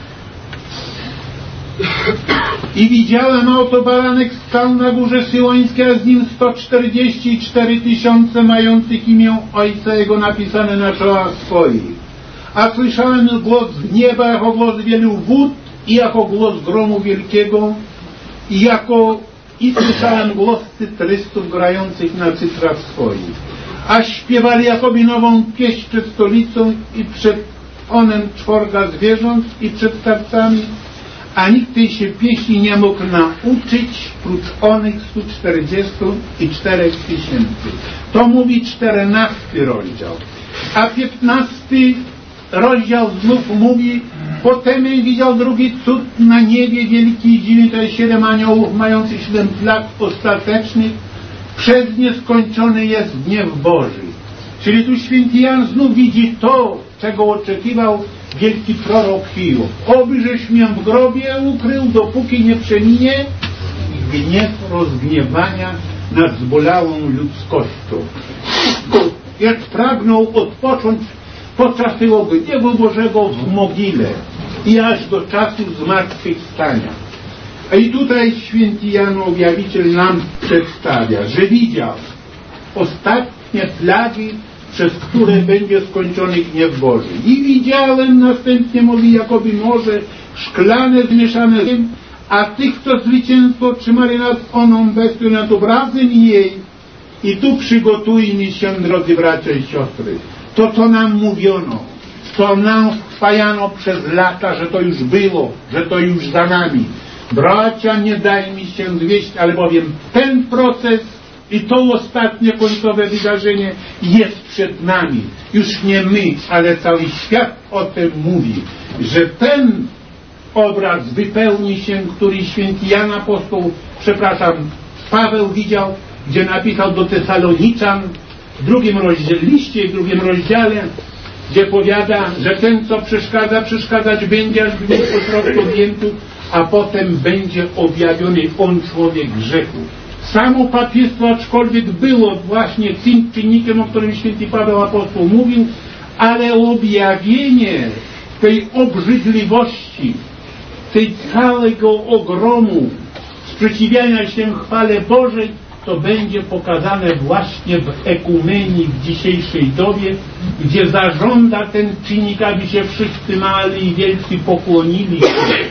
I widziałem, a oto baranek stał na górze Syłońskiej, a z nim 144 000 mających imię Ojca Jego napisane na czołach swoich. A słyszałem głos z nieba jako głos wielu wód i jako głos gromu wielkiego i słyszałem głos cytrystów grających na cytrach swoich. A śpiewali jakoby nową pieśń przed stolicą i przed onem 4 zwierząt i przed starcami, a nikt tej się pieśni nie mógł nauczyć prócz onych 144 000. To mówi 14 rozdział. A 15 rozdział znów mówi: potem widział drugi cud na niebie, wielki i dziwny, to jest 7 aniołów mających 7 plag ostatecznych. Przez nie skończony jest gniew Boży. Czyli tu święty Jan znów widzi to, czego oczekiwał wielki prorok Hiob. Obyżeś mnie w grobie ukrył, dopóki nie przeminie gniew rozgniewania nad zbolałą ludzkością. Jak pragnął odpocząć podczas tego gniewu Bożego w mogile i aż do czasu zmartwychwstania. A i tutaj święty Jan Objawiciel nam przedstawia, że widział ostatnie plagi, przez które będzie skończony gniew Boży. I widziałem, następnie mówi, jakoby morze szklane zmieszane z tym, a tych, co zwycięstwo otrzymali nad oną bestią, nad obrazem jej. I tu przygotujmy się, drodzy bracia i siostry. To, co nam mówiono, co nam chwajano przez lata, że to już było, że to już za nami. Bracia, nie daj mi się zwieść, albowiem ten proces i to ostatnie końcowe wydarzenie jest przed nami. Już nie my, ale cały świat o tym mówi, że ten obraz wypełni się, który święty Jan Apostoł, Paweł widział, gdzie napisał do Tesaloniczan w drugim rozdziale, gdzie powiada, że ten, co przeszkadzać będzie, aż będzie pośrodku objętych, a potem będzie objawiony on, człowiek grzechu. Samo papiestwo, aczkolwiek było właśnie tym czynnikiem, o którym święty Paweł Apostoł mówił, ale objawienie tej obrzydliwości, tej całego ogromu sprzeciwiania się chwale Bożej, to będzie pokazane właśnie w ekumenii w dzisiejszej dobie, gdzie zażąda ten czynnik, aby się wszyscy mali i wielcy pokłonili.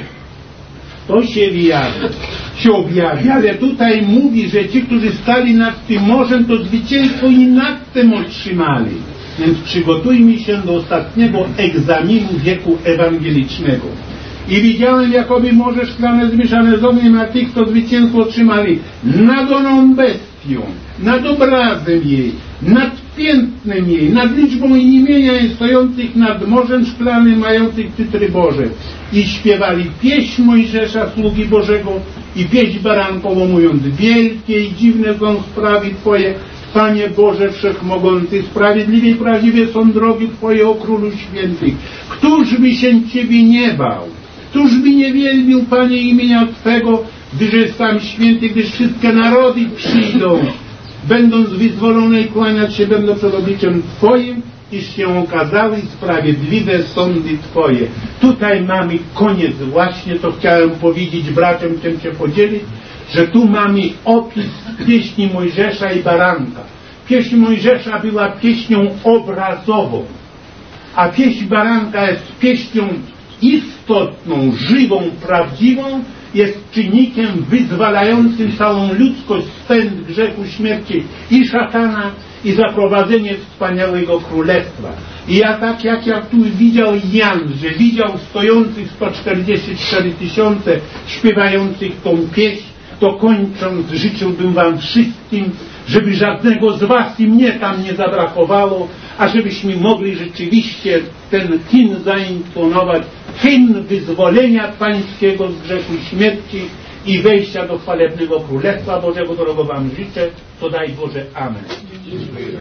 To się objawia, ale tutaj mówi, że ci, którzy stali nad tym morzem, to zwycięstwo i nad tym otrzymali. Więc przygotujmy się do ostatniego egzaminu wieku ewangelicznego. I widziałem, jakoby morze szklane zmieszane z ogniem, a tych, co zwycięstwo otrzymali nad oną bestią, nad obrazem jej, nad piętnem jej, nad liczbą imienia jej, stojących nad morzem szklanym, mających tytry Boże. I śpiewali pieśń Mojżesza, sługi Bożego, i pieśń barankową, mówiąc: wielkie i dziwne są sprawy Twoje, Panie Boże Wszechmogący, sprawiedliwie i prawdziwie są drogi Twoje, o Królu Świętych. Któż by się Ciebie nie bał? Któż by nie wielbił, Panie, imienia Twego, gdyż jest sam święty, gdyż wszystkie narody przyjdą, będąc wyzwolone i kłaniać się będą przed obliczem Twoim, iż się okazały sprawiedliwe sądy Twoje. Tutaj mamy koniec właśnie, to chciałem powiedzieć braciom, chciałem się podzielić, że tu mamy opis pieśni Mojżesza i Baranka. Pieśń Mojżesza była pieśnią obrazową, a pieśń Baranka jest pieśnią istotną, żywą, prawdziwą, jest czynnikiem wyzwalającym całą ludzkość z pęd grzechu, śmierci i szatana i zaprowadzenie wspaniałego królestwa. I ja tak jak ja tu widział Jan, że widział stojących 144 000 śpiewających tą pieśń, to kończąc życzyłbym wam wszystkim, żeby żadnego z was i mnie tam nie zabrakowało, a żebyśmy mogli rzeczywiście ten hymn zaintonować, hymn wyzwolenia pańskiego z grzechu śmierci i wejścia do chwalebnego Królestwa Bożego, którego wam życzę, to daj Boże. Amen.